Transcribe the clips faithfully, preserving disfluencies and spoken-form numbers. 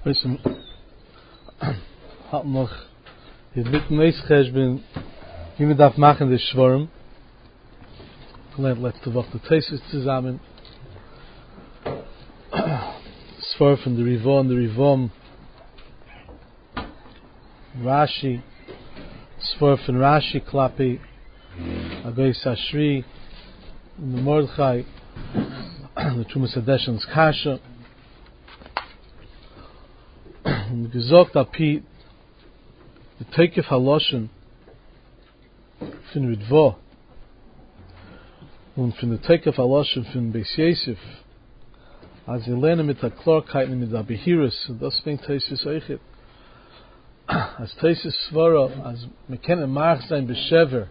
Listen, hat noch ist mit Meisches bin wie wir darf machen das Schwarm. Let letzte Woche Thesis zusammen. Svar von der Rivon, der Rivon Rashi Svar von Rashi Klapi Agay Sashri in the Mordechai the Trumas Adeshan's Kasha und gesagt hat Pete the Teikef Haloshen von Ridvo und von der Teikef Haloshen von Beis Yosef als sie lernen mit der Klarkeit mit der Behiris und das fängt Tesis Eichet als Tesis Svara als wir können Mach sein Beshever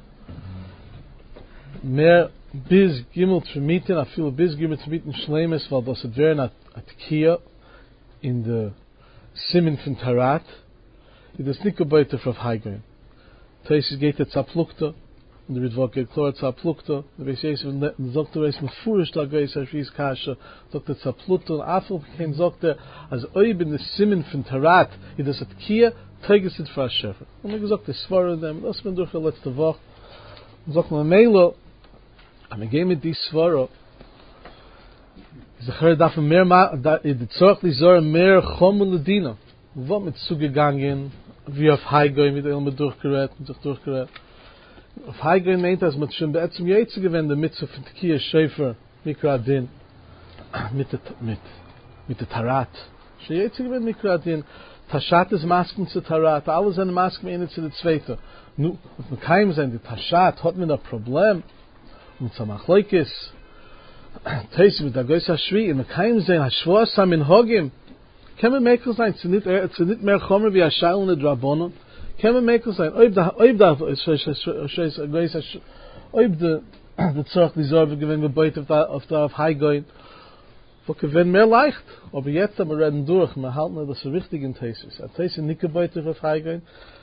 mehr bis Gimel zu mieten a viel bis Gimel zu mieten Schleimes weil das es wäre at Kia in der Simen von Tarat it is nicht gebeute auf Heigen Tesis geht jetzt ablukte und der wird geht klar zu ablukte der weiß es und sagt er ist mit Vorschlag ist er ist Kasche sagt er ablukte und afel kein sagt er als oi bin der Simen von Tarat it is at Kia Teges it for Shefer und er gesagt das war dem das bin durch die letzte Woche sagt man Melo am gehen mit die Swara ist der Herr darf mehr da die Zorgli soll mehr Chomeledina wo mit zugegangen wie auf Heigoy mit ihm durchgerät und sich durchgerät auf Heigoy meint das mit schon bei zum jetzt gewende mit zu Kia Shefer Mikradin mit mit mit der Tarat schon jetzt gewende Mikradin Tashat ist Masken zu Tarat alle seine Masken eine zu der zweite nu mit keinem sein die Tashat hat mir ein Problem und zum Achleikes Teis mit der Goisa Shvi und keinem sein hat schwor sam in Hogim kann man mehr sein zu nicht zu nicht mehr kommen wie a Shaul und Rabbonon kann man mehr sein ob da ob da ist ist Goisa ob der der Zorg die Sorge gewinnen gebeut auf da auf da auf High going wo gewinnen mehr leicht aber jetzt aber reden durch man halt nur das so wichtig in Tesis a Tesis nicht gebeut auf High going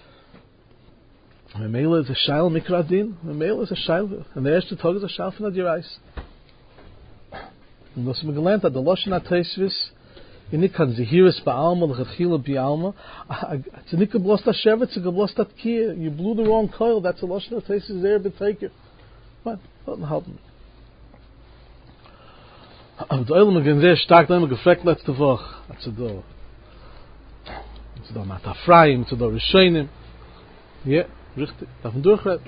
My mail is a shail mikradin. My mail is a shail. And the erste Tag is a shail von der Reis. Und das mir gelernt hat, der Loschen hat Teisvis, in nicht kann sie hier ist bei Alma, der Chile bei Alma. It's nicht geblost das Shevet, it's geblost das Kia. You blew the wrong coil. That's a Loschen hat Teisvis there, but take it. Man, das halten wir. Aber die Eilem gehen sehr stark, da haben wir gefragt letzte Woche. Also da, also da Matafraim, also da Rishonim. Ja. Richtig, darf man durchreden.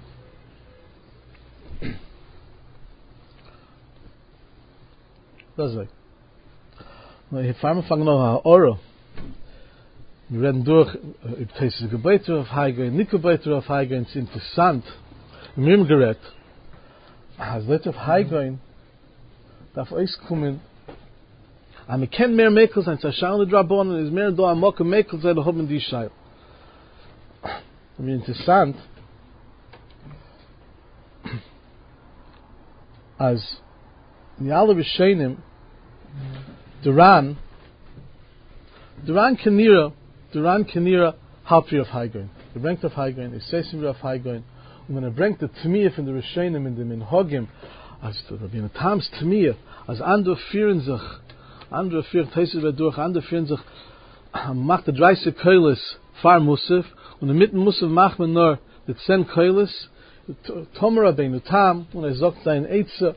Das ist weg. Hier fahren wir fangen noch an Oro. Wir reden durch, ob Tesis Gebäude auf Heigen, nicht Gebäude auf Heigen, ist interessant. Wir haben gerät, als Leute auf Heigen darf euch kommen, aber wir kennen mehr Mekel sein, es schauen die Drabonen, es ist mehr da am Mokke Mekel sein, da haben die Scheil. Und interessant, als in alle Bescheinem, Duran, Duran Kanira, Duran Kanira, Halpri auf Heigoin. Er bringt auf Heigoin, er says him auf Heigoin, und wenn er bringt die Tmiyah von der Bescheinem in dem Minhogim, als wie eine Tams Tmiyah, als andere führen sich, andere führen, Tesis wird durch, andere führen sich, macht der dreiße Keulis, Far Musaf, und in mitten Musaf macht man nur die zehn Keulis, Tomer Rabbeinu Tam, und er sagt sein Eitze,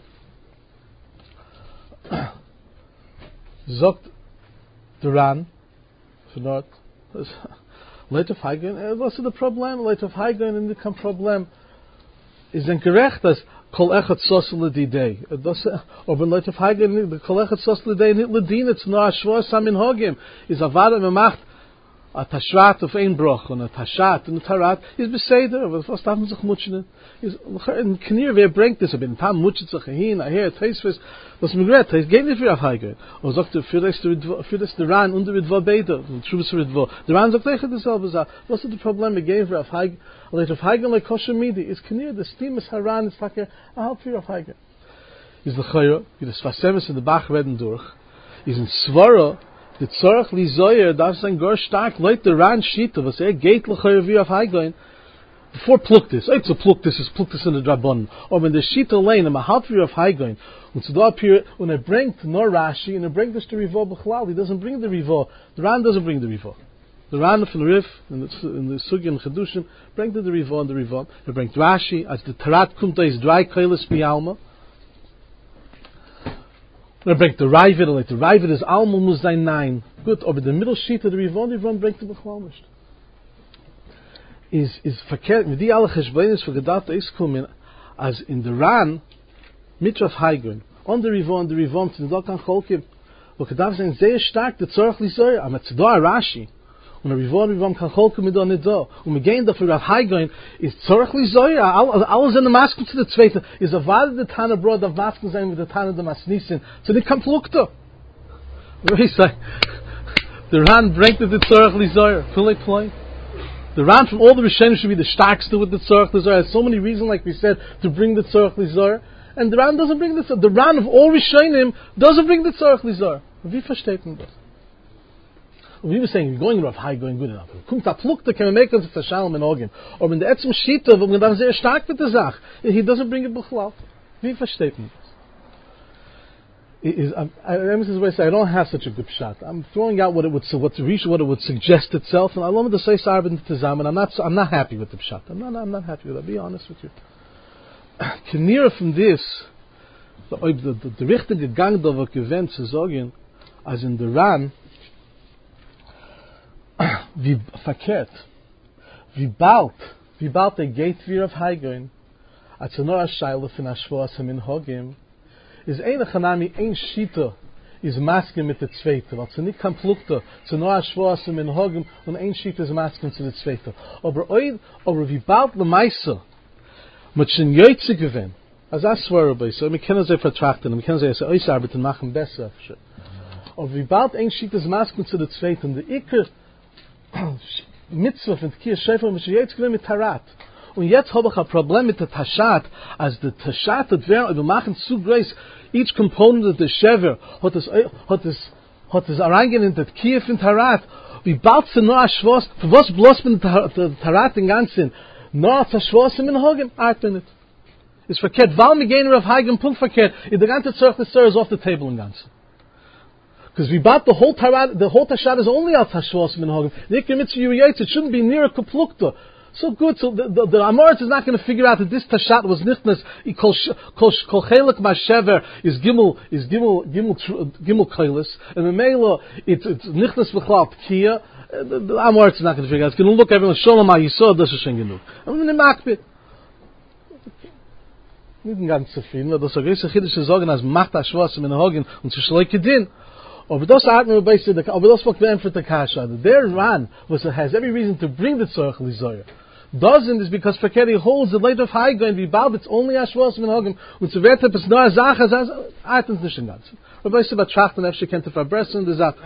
sagt Duran, von dort, Leute auf Heigen, was ist das Problem? Leute auf Heigen, und kein Problem. Ist denn gerecht, dass Kol Echad Sosel Lidei, aber Leute auf Heigen, Kol Echad Sosel Lidei, nicht Ledin, it's nur a Schwor Sam in Hogim, ist a Vada, man macht, a Tashrat auf ein Bruch und a Tashat und a Tarat ist beseder, aber was darf man sich mutschen? Ist in Knier, wer bringt das? Aber in Tam mutschen sich hin, a her, Teisvis, was mir gerät, es geht nicht für auf Heigen. Und sagt er, für das für das der Ran und wird wo beter, und Schubes wird wo. Der Ran sagt echt dasselbe, sagt, was ist das Problem mit gehen für auf Heigen? Und auf Heigen like Kosher Midi, ist Knier, das Team ist Haran, ist like a halb für auf Heigen. Ist der Chayra, wie das Fasemis in der Bach werden durch, ist ein Svara, the Tzorach li Zoyer darf sein gar stark Leute ran Shita, was er geht lechöre wie auf Heigoin, before pluktis, it's a pluktis is pluktis in the drabon, or when the shita lane, a mahaltri of Haigoin, when to appear when I bring to nor Rashi and I bring this to Rivo B'chlal, he doesn't bring the Rivo. The Ran doesn't bring the Rivo. The Ran from the Rif in the in the Sugi and Chedushim bring to the Rivo and the Rivo. He brings Rashi as the Tarat Kumta is dry kailis bialma. They bring the Ravid, like the Ravid is Alma Muzayin nine. Good, over the middle sheet of the Rivo, the Rivo brings to B'chlal. Is is verkehrt mit die alle Cheshbonis for Gedat is kommen as in the Ran mitraf Haigun on the Rivo on the Rivo to the Dokan Cholkim. Wo Gedat sein sehr stark der Zorch Lisoy, am zu da Rashi und der Rivo Rivo kan Cholkim mit da nicht da. Und wir gehen dafür auf Haigun ist Zorch Lisoy, alles in der Maske zu der zweite is a Wahl der Tana Brod of Masken sein mit der Tana der Masnisin. So die kann Plukta. We say the Ran bringt the Zorch Lisoy, fully play. The Ran from all the Rishonim should be the starkest with the Tzorach Lizor. Has so many reasons, like we said, to bring the Tzorach Lizor. And the Ran doesn't bring the Tzorach. The Ran of all Rishonim doesn't bring the Tzorach Lizor. Wie versteht man das? We were saying, we're going rough, high, going good enough. Kommt a Plukta, can we make us a Shalom in Ogin? Or when the Etzim Shita, when the sehr stark with the Zach, he doesn't bring it B'chlal. Wie versteht man das? Is, I, I, I, say, I don't have such a good shot. I'm throwing out what it would what to what it would suggest itself, and I want to say Sarvin Tizam, and I'm not I'm not happy with the shot. I'm not I'm not happy with it. I'll be honest with you. Kenira from this, the the the richtige Gang da wird gewend zu sagen, as in the Ran, wie verkehrt, wie bald, wie bald der Gate wir auf Haigoin, als nur a Shaila von Ashvoas in Hogim. Is eine Chanami, ein Shita, is masken mit der Zweite. Weil sie nicht kann Plukta, zu nur Ashvoas in Hogim, und ein Shita is masken zu der Zweite. Aber oid, aber wie bald le Meise, mit schon Jöitze gewinn, als das schwere bei so, wir können sie vertrachten, wir können sie als Ausarbeiten machen besser. Aber wie bald ein Shita is masken zu der Zweite, und der Iker, Mitzvah von Tkir Schäfer, mit schon Jöitze gewinn mit Tarat. Und jetzt habe ich ein Problem mit der Tashat, als der Tashat, das wir machen zu groß, each component of the Shever, hat es, hat es, hat es reingehen in das Kiew in Tarat, wie bald sie nur ein Schwoss, für was bloß mit der Tarat den Ganzen, nur ein Schwoss in Hogen, atmen nicht. Ist verkehrt, weil wir gehen auf Hagen, Punkt verkehrt, in der ganze Zeug des Sir is off the table in Ganzen. Because we bought the whole Tarat, the whole Tashat is only a Schwoss in Hogen. It shouldn't be near a Kaplukta. So good, so the, the, the Amoritz is not going to figure out that this Tashat was nichnas, kol chelik mashever is gimel, is gimel, gimel, gimel kailis, and the Mela, it's, it's nichnas v'chlal tkiya. The, the Amoritz is not going to figure out. It's going to look everyone, sholom ha'yisod, das ist schon genug. I'm in the makbit. Nicht ganz zufrieden, aber das ist ein größer Chiddush zu sagen, als macht Ashwas in Hogen und zu schleike din. Aber das atmen wir bei sich, aber das wird beim für der Kasha. Der Ran, was has every reason to bring the Tzorach Lizoyer. Doesn't is because Fakeri holds the light of high going to be bald, it's only Ashwas in Hogen, und zu werte bis nur Sache, as atmen nicht den ganzen. Aber ich sage, betrachten, if she can't verbrechen, there's that.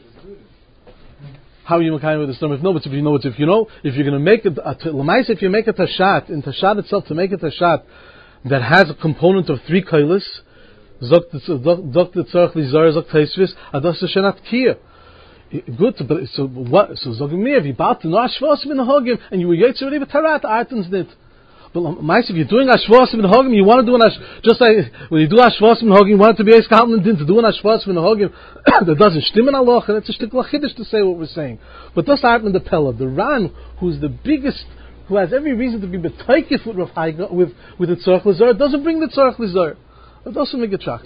How are you kind with the storm? If no, but if you know, if you know, if you're going to make it, Lamais, if you make it a Tashat, in Tashat itself, to make it a Tashat that has a component of three kailis, Zok the Tzorach Lizor, Zok Taisvis, Adas Shenat Kia. Good, but so what? So Zok me, if you bought the Ashvos in the Hogim, and you were Yates already with Tarat, Artens did. But Mice, if you're doing Ashvos in the Hogim, you want to do an Ash, just like when you do Ashvos in the Hogim, you want it to be Eiskalten and to do an Ashvos in the Hogim, that doesn't stim in Allah, and it's a shtick lachidish to say what we're saying. But that's Artman the Pella, the Ran, who's the biggest, who has every reason to be betaikif with Rav Haiga, with with the Tzorach Lizor, doesn't bring the Tzorach Lizor. It doesn't make a track.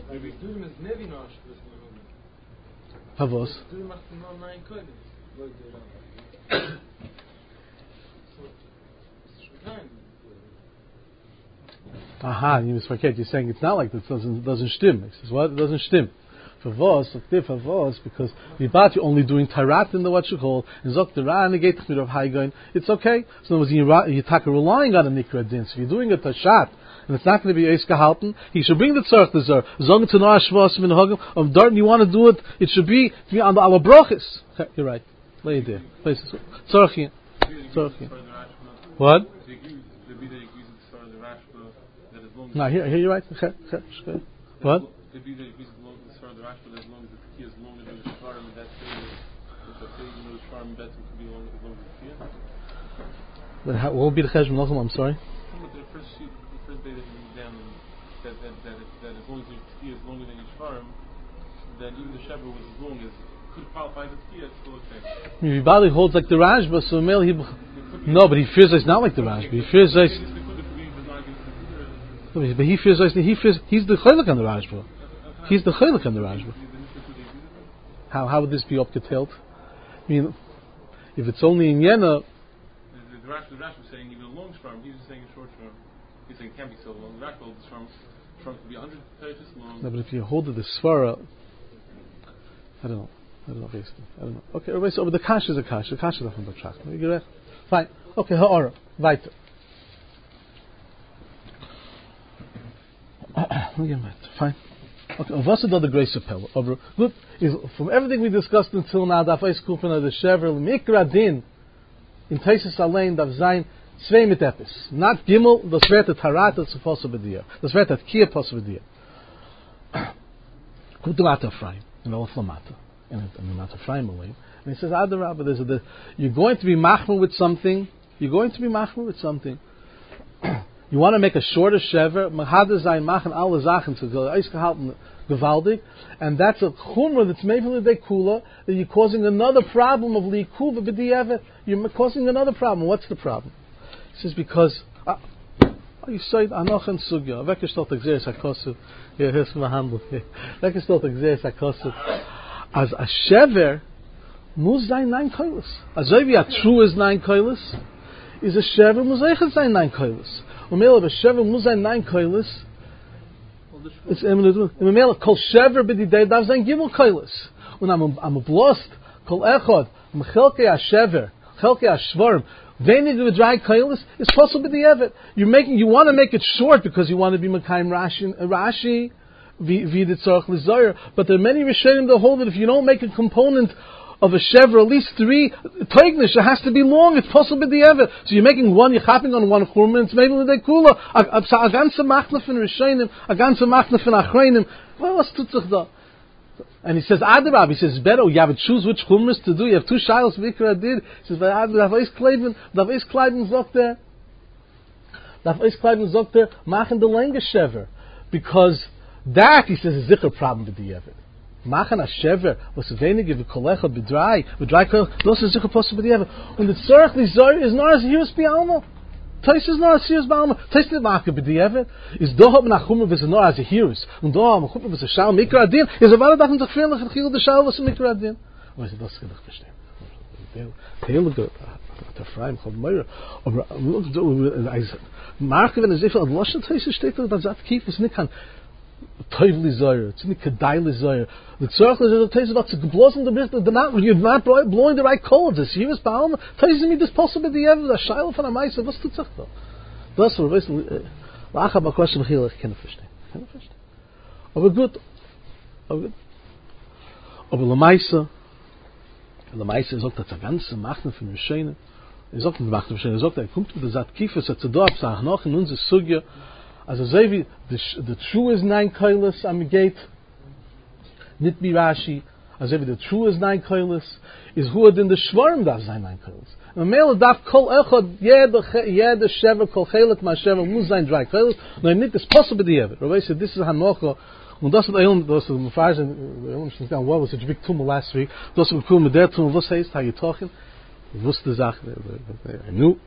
Havos. Aha, you misforget. You're saying it's not like this. Doesn't doesn't stim. He says what? It doesn't stim. For vos, for vos, because we bought you only doing tarat in the what you call and zok tarat negate chmir of high going. It's okay. So in other words, you you taka relying on a nikra din. So if you're doing a tashat and it's not going to be eis gehalten, he should bring the tzorach lizor. Zong to no ashvos min hagim of dart. You want to do it? It should be to be on the ala brachis. You're right. Lay it there. Places tzorach. Tzorach. What? No, here, here you're right. What? But how, what would be the cheshbon? I'm sorry. The first sheet, the first day that you read down that that that, that as long as your tzkiya is longer than your shvarim, then even the shever was as long as could qualify the tzkiya, it's still okay. Yibali holds like the Rashba, so Mel he. No, but he fears it's not like the Rashba. He fears it's. But he fears it's. He fears he's the chaylik on the Rashba. He's the chaylik on the Rashba. How how would this be up to tilt? I mean, if it's only in Yena. The Rash was saying even a long shvarim. He's just saying a short shvarim. He's saying it can't be so long. The Rash holds the shvarim. Shvarim could be one hundred pages long. No, but if you hold it the svara, I don't know. I don't know basically. I don't know. Okay, everybody. So, but the kash is a kash. The kash is nothing but track. You get it? Fine. Okay. Ha'ara. Weiter. Fine. Okay. What's the grace of Pella? Good. Is from everything we discussed until now. Dafais kupana the shever mikra din. In Taisus Alain Dav Zayin Zwei mit Epis. Not Gimel, das wird der Tarat, das ist Possibilidia. Das wird der Kia Possibilidia. Kommt der Mata Freim, in the Mata, in the Mata Freim Alain. And he says, Adarabba, there's a, you're going to be machmer with something, you're going to be machmer with something. You want to make a shorter shever, Mahada Zayin machen alle Sachen zu gehalten gewaltig, and that's a chumrah that's made from the dekula, that you're causing another problem of liikuva b'di'evet. You're causing another problem. What's the problem? He says because ah, oh, you say anoch and sugya. Wekker stelt exeris hakosu. Yeah, here's my handle. Wekker stelt exeris hakosu. As a shever, muz zayin nine koilos. As a true is nine koilos, is a shever muz zayin nine koilos. Umel of a shever muz zayin nine koilos. It's eminent. In the kol shever b'didei dav zayin gimel koilos. When I'm I'm lost kol echad mechelkei hashever chelkei hashvarim venig with dry koilos is possible b'di'evet. You're making you want to make it short because you want to be mekayim Rashi Rashi v'ditzarach l'zayir. But there are many rishonim that hold that if you don't make a component of a shever at least three teignish, it has to be long. It's possible b'di'evet. So you're making one, you're chapping on one churma, it's maybe l'dei kula. A ganze machna fin rishonim, a ganze machna fin achreinim. Well, what's tutzach da? And he says, Adarab, he says, better, you have to choose which chumras to do. You have two shilos vikra did. He says, Adarab, Daf Eis Kleiben, Daf Eis Kleiben sagt there, Daf Eis Kleiben sagt there, machen the lange shever. Because that, he says, is zikr problem b'di'evet. Machen a shever was wenige wie kolechot bedrai with dry kol los is zikr possible b'di'evet. Und the tzorach lizoy is not as hius bi'alma. Tais is not as hius bi'alma. Tais nicht machen b'di'evet. Is dohot menachumah was not as a hius. Und dohot menachumah was a shal mikra adin. Is a vada dachen zachfirn lech chil de shal was a mikra adin. Was it das gedach verstehen? Heel good. Der Freim kommt mehr. Aber Marke wenn es ifel an loschen Tais steht da sagt kief is nicht kann. Toivli Zoyer, it's not Kadaili Zoyer. The circle is a taste about to blossom the business. They're not, you're not blowing the right codes. It's here, Baum. Taste me this possible the ever, the Shiloh from a mice. What's the Tzach though? That's what basically. I have a question here, I can't understand. Can't understand. Aber good. Aber good. Aber the mice, the mice is ook dat de ganze Machten von Rishene. Er sagt, die Machten von Rishene. Er sagt, er kommt mit der Zat Kifes, er zu da absach noch in unsere Sugya. As a Zevi, the, the true is nine koilos am gate, nit be Rashi. As Zevi, the true is nine koilos, is who in the shvarm das sein nine koilos. And the male daf kol echad, yed the shever kol chelik ma shever muz sein dry koilos. No, nit is possible the ever. Rabbi said, this is Hanocha, und das wird Eilem, das wird Mefarzen, Eilem ist nicht an, what was such a big tumor last week, das wird kommen mit der Tumor, was heißt, how you talking? Ich wusste die Sache, I knew.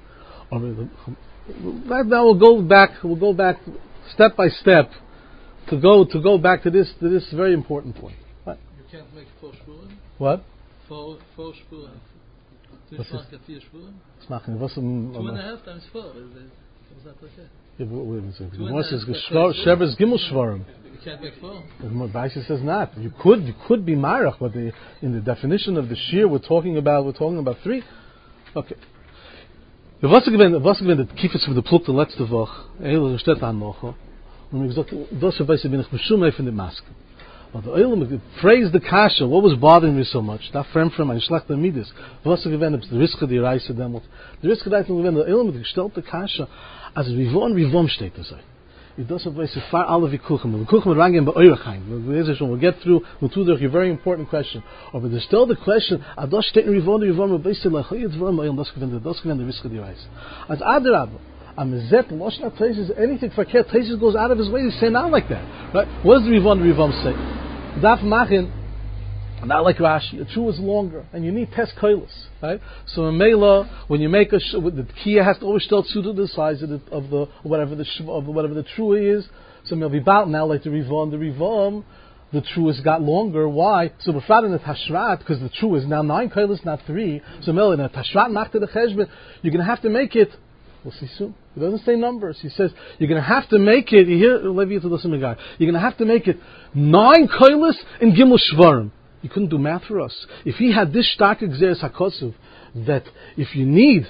Right now we'll go back. We'll go back step by step to go to go back to this to this very important point. What? You can't make four spuren. What? Four four spuren. Two spuren, vier spuren. It's not going to. Two and a half times four. Is that okay? Yeah, but wait a second. What is Shebbes Gimel Shvarim? You can't make four. Baisi says not. You could. You could be Marach, but the, in the definition of the Shir, we're talking about. We're talking about three. Okay. Was gewinnt, was gewinnt, der Kiefers für die Plutte letzte Woche, Eile steht an noch, und ich gesagt, das weiß ich, bin ich beschummelt von der Maske. But the Eile, praise the Kasha, what was bothering me so much, da frem frem, ein schlechter Midas, was gewinnt, der Riske, die Reise demult, der Riske, die Reise, der Eile, mit gestellte Kasha, also wie wo und wie wo steht das? it doesn't place a far all of the kuchem. The kuchem rangim ba'oirachaim. We'll get through. We'll do the very important question. Or but there's still the question. Adosh steht in Rivon, Rivon, Beisel lachayit v'ram ayom das gewinnt, das gewinnt the risk of the rise. As adrab, amezet loshna places anything fakir. Taisus goes out of his way to say not like that. Right? What does the Rivon, Rivon say? Daf machin. Not like Rashi, a true is longer, and you need test koilis, right? So in Mela, when you make a sh- the kia has to always still to the size of the, of the whatever the sh- of whatever the true is. So it'll be about now like the rivam, the rivam, the true has got longer. Why? So befrat in the tashrat because the true is now nine koilis, not three. So Mela in a tashrat machta the cheshbon, you're going to have to make it. We'll see soon. He doesn't say numbers. He says you're going to have to make it. You hear Levi to listen to the guy. You're going to have to make it nine koilis and gimel shvarim. He couldn't do math for us. If he had this stark exeris hakosov, that if you need,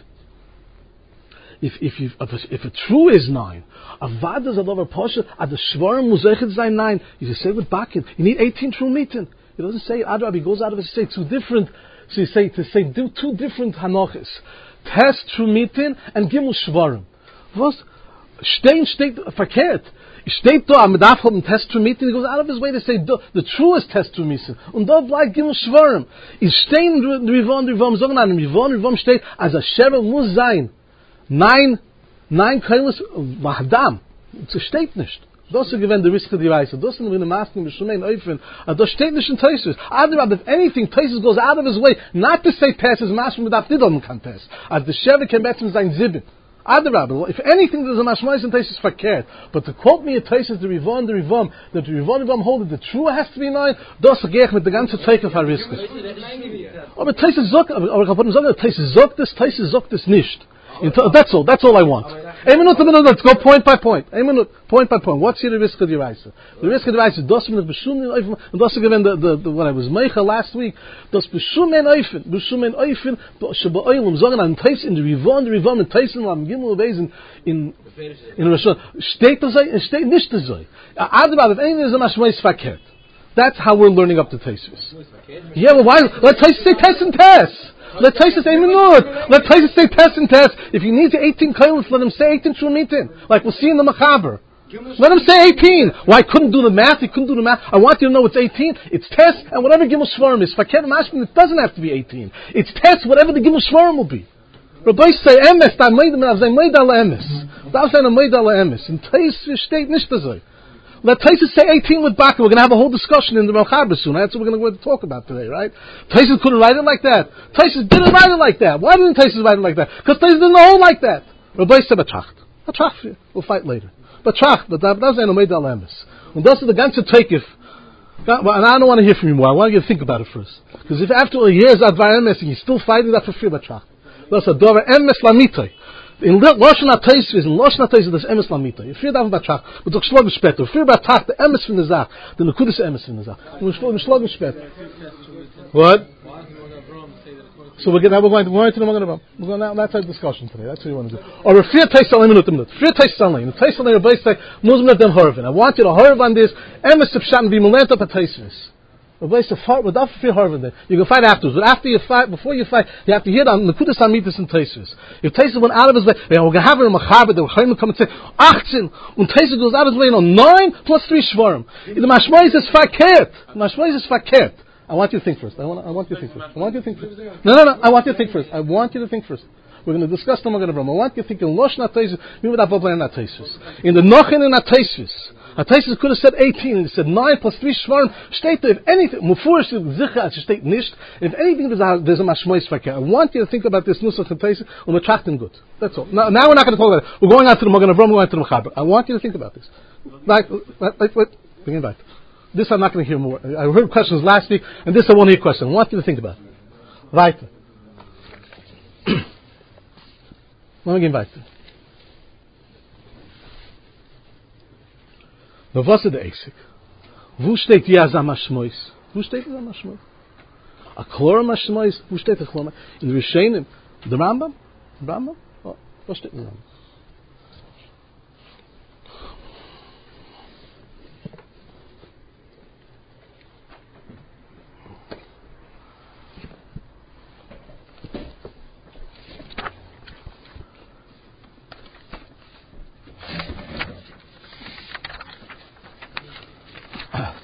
if if you if a, if a true is nine, avad is a lover posha, ad the shvarim muzechet zayin nine. You just say with bakin, you need eighteen true mitin. He doesn't say adrab. He goes out of his say two different. So you say to say do two different hanochis, test true mitin and gimel shvarim. Was stein steht verkehrt. Steht da am Daf vom Test to meet, and he goes out of his way to say the truest test to meet. Und da bleibt Gimel Shvarim. Is stehen Rivon, Rivon, sagen an Rivon, Rivon steht, als a Shevel muss sein. Nein, nein, keines Wahdam. Es steht nicht. Das ist gewähnt der Riske die Weise. Das sind wir in der Masken, wir schon in Eufen. Das steht nicht in Taisus. Otherwise, if anything, Taisus goes out of his way, not to say test, is Masken mit Afdidom kann test. Als der Shevel kann betzen sein Zibin. If anything, there's a mashmois and taisus fakert. But to quote me a taisus the rivom the rivom that the rivom rivom hold that the true has to be nine. Das geich mit the ganze Zeik of Hariskus. Aber taisus zok, aber kaputt sagen taisus zok this, taisus zok this nicht. That's all. That's all I want. A minute, a minute. Let's go point by point. A minute, point by point. What's here the risk of the Reise? The risk of the Reise is das minute b'shum and das given the the, the what I was meicha last week. Das b'shum and oifen, b'shum and oifen. Sheba oilum zogen an tais in the rivon, the rivon and tais in lam gimel beisen in in Rosh. Steht das sei, steht nicht das sei. Adabad, if anything is a mashmois fakert. That's how we're learning up the Taisus. Yeah, well, why? Let Taisus say test and test. Let Taisus say minut. Let Taisus say test and test. If he needs eighteen koilus, let him say eighteen shumitin. Like we'll see in the Machaber. Let him say eighteen. Why? Well, couldn't do the math. He couldn't do the math. I want you to know it's eighteen. It's test and whatever Gimel Shvarim is. Fakir Mashkin, it doesn't have to be eighteen. It's test whatever the Gimel Shvarim will be. Rabbi say emes. Da meid da zay meid ala emes. Da zay na meid ala emes. In Taisus steht nicht so. Let Taisus say eighteen with Baka. We're going to have a whole discussion in the Machaber soon. That's what we're going to talk about today, right? Taisus couldn't write it like that. Taisus didn't write it like that. Why didn't Taisus write it like that? Because Taisus didn't hold like that. Rabbi said, "Batracht, batracht." We'll fight later. Batracht, but that doesn't know made alamis. And that's the ganze takeif. And I don't want to hear from you more. I want you to think about it first. Because if after a year's advar emes and you're still fighting that for fear, batracht. That's a dover emes lamitay. In Lashon HaTaisus, in Lashon HaTaisus, there's emes lamita. You fear that batrach, but doch schlag später. Fear batrach, the emes from the zach, the nekudus emes from the zach. We schlag später. What? So we're going to we're going to we're going to we're going to we're going to that's our discussion today. That's what you want to do. Or a fear taste only minute a minute. Fear taste only. The taste only Rabbi say Muslim them harvin. I want you to harv on this emes of shan be melent up a taisus. Rabbi say fight without fear harvin. Then you can fight afterwards. But after you fight, before you fight, you have to hear on the kudas amitis and taisus. If taisus went out of his way, we're going to have a machaber. The Chaim come and say achtzin. When taisus goes out of his way, you know nine plus three shvarim. The mashmois is fakert. Mashmois is fakert. I want you to think first. I want, I want you to think first. I want you to think first. No, no, no. I want you to think first. I want you to think first. We're going to discuss the Magen Avraham. I want you to think in Losh Nataisus, me with Avoblan Nataisus. In the Nochin and Nataisus, Nataisus could have said eighteen, and he said nine plus three shvarim. State if anything, Mufurish Zicha, state nicht. If anything, there's a, there's a mashmois fakir. I want you to think about this Nusach Nataisus, and we're tracking good. That's all. Now, now we're not going to talk about it. We're going on to the Magen Avraham, we're going to the Mechaber. I want you to think about this. Like, like, wait, bring it back. This I'm not going to hear more. I heard questions last week, and this I won't hear questions. I want you to think about it. Weiter. Let me get weiter. Now, was ist der Eisig? Wo steht Yaza Mashmois? Wo steht Yaza Mashmois? A Klora Mashmois? Wo steht der Klora? In der Rishenim, der Rambam? Rambam? Oh, wo steht der Rambam?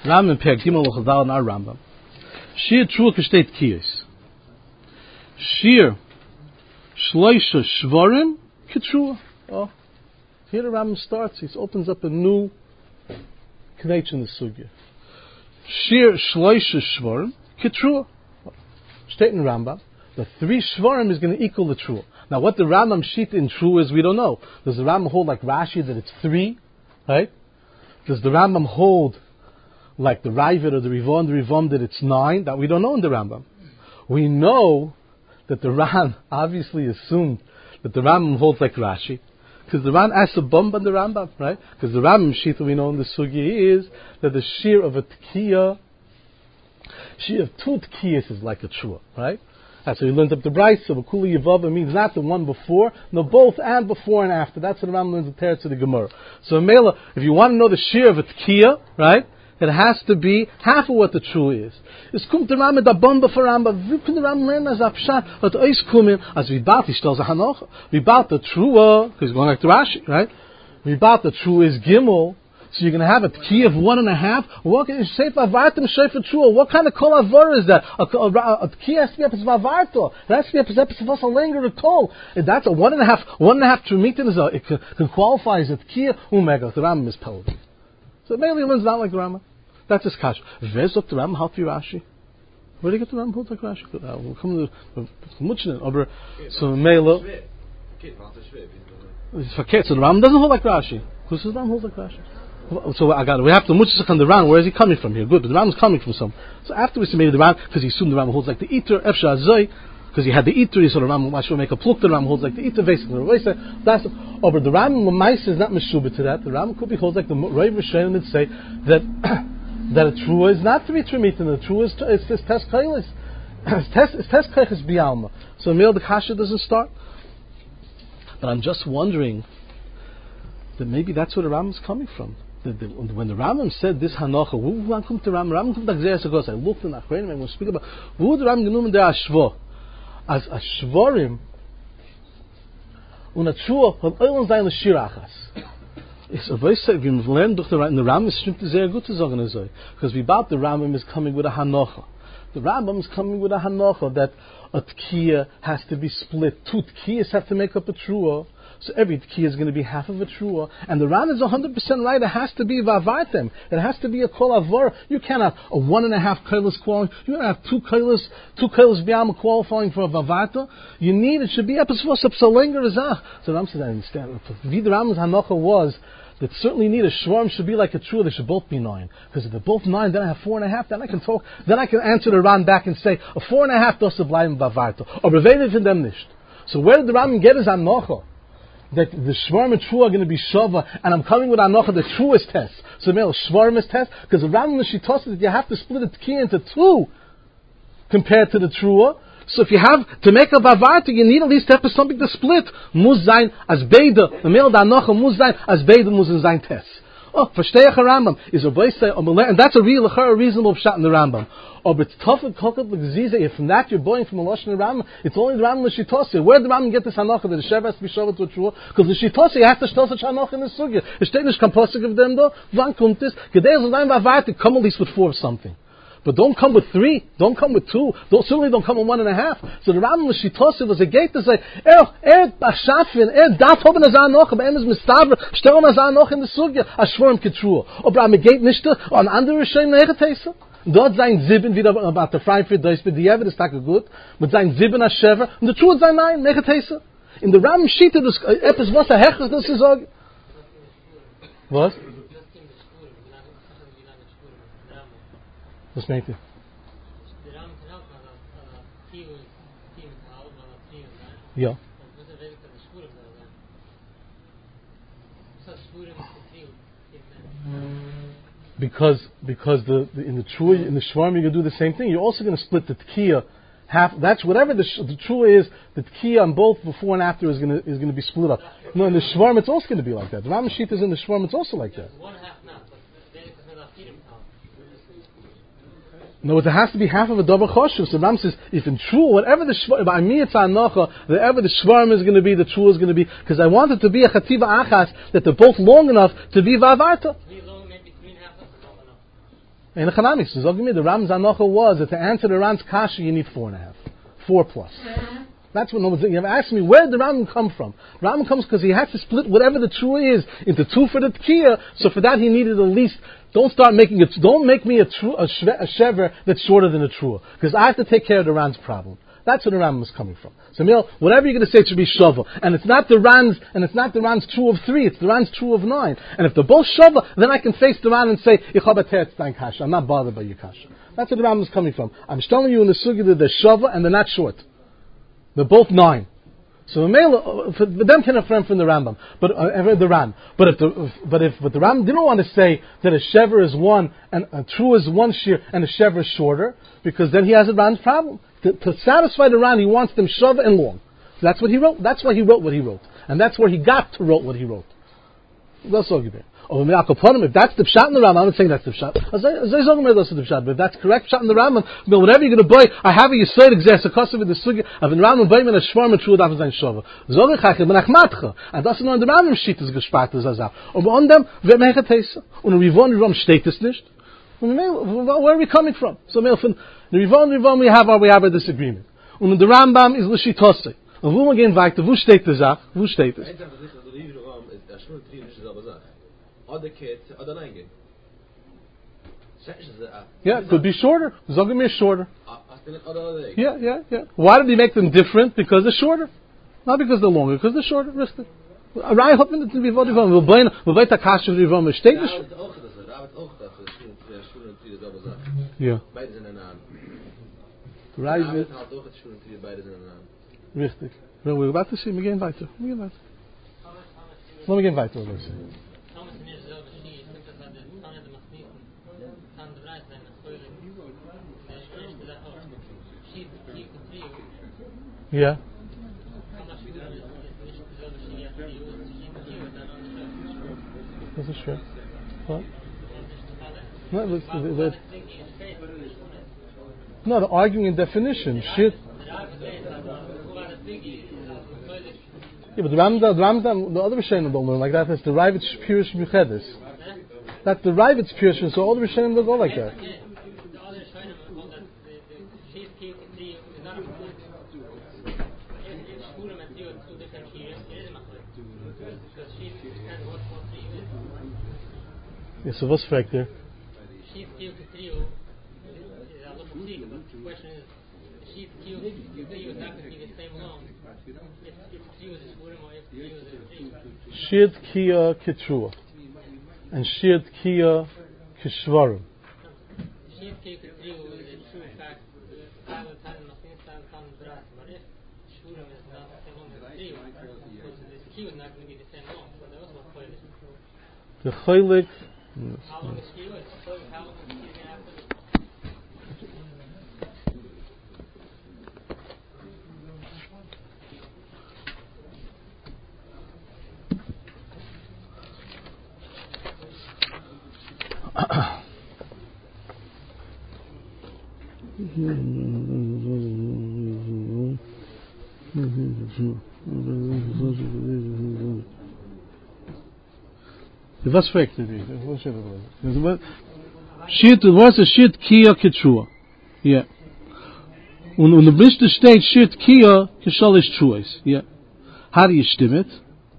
Rambam per Gimel Chazal and our Rambam. Shir Trua K'shteit Kiyos. Shir Shloisha Shvarim K'Trua. Oh, here the Rambam starts. He opens up a new connection in the sugya. Shir Shloisha Shvarim K'Trua. State in Rambam, the three Shvarim is going to equal the Trua. Now, what the Rambam sheet in Trua is, we don't know. Does the Rambam hold like Rashi that it's three, right? Does the Rambam hold like the Ravid or the Rivon, the Rivom that it's nine? That we don't know in the Rambam. We know that the Ran obviously assumed that the Rambam holds like Rashi, because the Ran asks a bump on the Rambam, right? Because the Rambam sheet that we know in the Sugi is that the shear of a Tkiya, shear of two Tkiyas is like a Trua, right? That's what we learned up the Bryce. So Kuli Yavava means not the one before, no, both and before and after. That's what the Rambam learns the Teretz of the Gemara. So Mela, if you want to know the shear of a Tkiya, right, it has to be half of what the Trua is. Es kommt der Rambam da bomba for Rambam. Wie kann der Rambam lernen as Apshat? Hat Eis kommen, as we bought, he stells a Hanoch. We bought the Trua, because going like to Rashi, right? We bought the Trua is Gimel. So you're going to have a tkiya of one and a half. What kind of What kind of kol avor is that? A, a, a tkiya has to be a vavarto. It has to be a pesepes a longer a kol. That's a one and a half. One and a half trumitin is a. It can, can qualify as a tkiya umega. The Rambam is peled. So mainly one's not like the Rambam. That's his kash. Where's up the Rambam? How to Rashi? Where do you get the Rambam? Hold like Rashi. Uh, we'll come to the muchnin over. So Mela. It's verkehrt. So the Rambam doesn't hold like Rashi. Who's the Rambam holds like Rashi? So I got it. We have to muchach on the Ran. Where is he coming from here? Good, but the Ran is coming from some. So afterwards he made the Ran because he assumed the Ran holds like the Eater Efsha Azay because he had the Eater. So the Ran should make a pluk. The Ran holds like the Eater basically. That's over. The Ran Ma'is is not meshubah to that. The Ran could be holds like the Rav Rishonim would say that that a trua is not to be trumit and the trua is it's this test kailis. It's test kailis bialma. So Mil the kasha doesn't start. But I'm just wondering that maybe that's where the Ram is coming from. The, the, when the Rambam said this Hanocha, who come to Rambam? Rambam come to Gzeres. I looked in Achreinim and we speak about who the Rambam genommen der Ashvo as Ashvorim und Achua von Eulen sein Shirachas. It's a very sad. We learned durch the in the Rambam is stimmt sehr gut zu sagen so because we about the Rambam is coming with a Hanocha. The Rambam is coming with a Hanocha that a Tkiya has to be split. Two Tkiyas have to make up a Trua. So every tkiya is going to be half of a trua, and the Ran is one hundred percent right. It has to be vavartem. It has to be a kol avor. You can't have a one and a half kailas qualifying. You can't have two kailas, two kailas biyama qualifying for a vavarta. You need it should be epis psalenger azah. So the Ram says I understand. The Ram's hanocha was that certainly need a shvarm should be like a trua. They should both be nine because if they're both nine, then I have four and a half. Then I can talk. Then I can answer the Ran back and say a four and a half does bleiben vavarta or revedet in them nicht. So where did the Ram get his hanocha? That the Shvarm and Trua are going to be Shava, and I'm coming with Anocha, the truest test. So, Mel, Shvarm is test, because the Rambam Shita says that you have to split the Tkiya into two compared to the Trua. So, if you have to make a Vavarta, you need at least to have something to split. Muz Zayin as Beida, the Mel, the Anocha, Muz Zayin as Beida, Muz Zayin test. Oh, Verstehe Rambam is a place say, and that's a real, a reasonable shot in the Rambam. Oh, but it's tough and kokat l'gziza. If from that you're going from a lashon Rambam, it's only the Rambam l'shitose. Where did the Rambam get this hanocha that the shev has to be shoved to a trua? Because the shitose you have to shtel such hanocha in the sugya. Es steht nicht kein Pasuk of them though. Wann kommt this? Gedei so dein vavarte. Come at least with four of something. But don't come with three. Don't come with two. Don't, certainly don't come with one and a half. So the Rambam l'shitose was a gate to say, Er, er, b'ashafin, er, darf hoben as hanocha, but em is mistavra, stell as hanocha in the sugya, ashvorim ketrua. Ob am gate nicht, on andere Rishonim negetesa. Dort sein Zibben wieder about the Frankfurt Deutsch, but the evidence is good. Mit sein Zibben as Shever, und der Truhe sein Nein, negetesa. In der Rambam steht das etwas was er hechert, das ist sagen. Was? Was meint ihr? Ja. Because because the, the in the trua in the shvarm you're going to do the same thing. You're also going to split the tkiya half. That's whatever the the trua is. The tkiya on both before and after is going to is going to be split up. No, in the shvarm it's also going to be like that. The Rambam Shita is in the shvarm. It's also like that. One half now, but then it's not a No, it has to be half of a double choshev. So Ram says, if in true, whatever the shvar, by me it's anocha, whatever the shvarm is going to be, the true is going to be, because I want it to be a chativa achas that they're both long enough to be vavarta. In economics, the Ram's Anocha was that to answer the Ran's Kasha, you need four and a half. Four plus. That's what no one's, you have asked me, where did the Rambam come from? Rambam comes because he had to split whatever the trua is into two for the Tkiya, so for that he needed at least, don't start making it, don't make me a, tru, a, shve, a shever that's shorter than a trua, because I have to take care of the Ran's problem. That's where the Rambam is coming from. So, Mil, whatever you're going to say, it should be shava. And it's not the Ran's, and it's not the Ran's true of three, it's the Ran's true of nine. And if they're both shava, then I can face the Ran and say, kasha. I'm not bothered by your kasha. That's where the Rambam is coming from. I'm telling you in the sugi that they're shava and they're not short. They're both nine. So the male, for them can affirm from the Rambam, but uh, the Ran. But if the but if but the Rambam didn't want to say that a shever is one and a true is one shear and a shever is shorter, because then he has a Ran's problem. To, to satisfy the Ran, he wants them shava and long. So that's what he wrote. That's why he wrote what he wrote, and that's where he got to wrote what he wrote. That's all you there. Oh, if that's the pshat in the Rambam, I'm not saying that's the pshat. But if that's correct pshat in the Rambam, whatever you're going to buy, I have a yisoid exes a kosev with the sugi of in Rambam buy men a shvar mit true daf zayn shova. Zog ich ben achmatcha. And that's not in the Rambam shit is gespart is azar. Und on them wird mir getesa. Und in Rivon Rivon steht es nicht. Where are we coming from? So in the Rivon Rivon we have our we have a disagreement. Und in the Rambam is l'shitose. Und wo wir gehen weiter, wo steht die Sache? Wo steht es? Other kids, other language. Yeah, it could be shorter. Zogim is shorter. Yeah, yeah, yeah. Why did he make them different? Because they're shorter. Not because they're longer, because they're shorter. Rai hoffen that we vote for. We'll buy we'll buy the cash of the Rambam steht es. Ja. Beide sind ein Name. Rai wird. Beide sind ein Name. Richtig. Well, we're about to see. Wir gehen weiter. Wir gehen weiter. Let me get weiter. Yeah. Das ist schwer. What? No, the, the, the, no, the arguing in definition. Shit. Yeah, but the Ramdam, the Ramdam, the other Rishonim don't learn like that. It's the Ravid Shpirish Muchedes. That's the Ravid Shpirish, so all the Rishonim don't go like that. Yeah, so what's fact there? Sheep Q trio is a lot of things, but the question is, sheep Q trio is not going to be the same long. If if trio is a shvurim or if trio is a trio. Shid Kia Kitrua and Shid Kia Kishvarim. Sheep Q trio is a true fact. Time and time, nothing time, time dras. But if shvurim is not the same long as trio, the Q is not going to be the same long. So there was no point. The Chaylik. How long is Q? How long is Q after? Was fragt ihr? Shit, was ist Shit Kia Kitrua? Ja. Und und der beste steht Shit Kia Kishalish Truas. Ja. How do you stim it?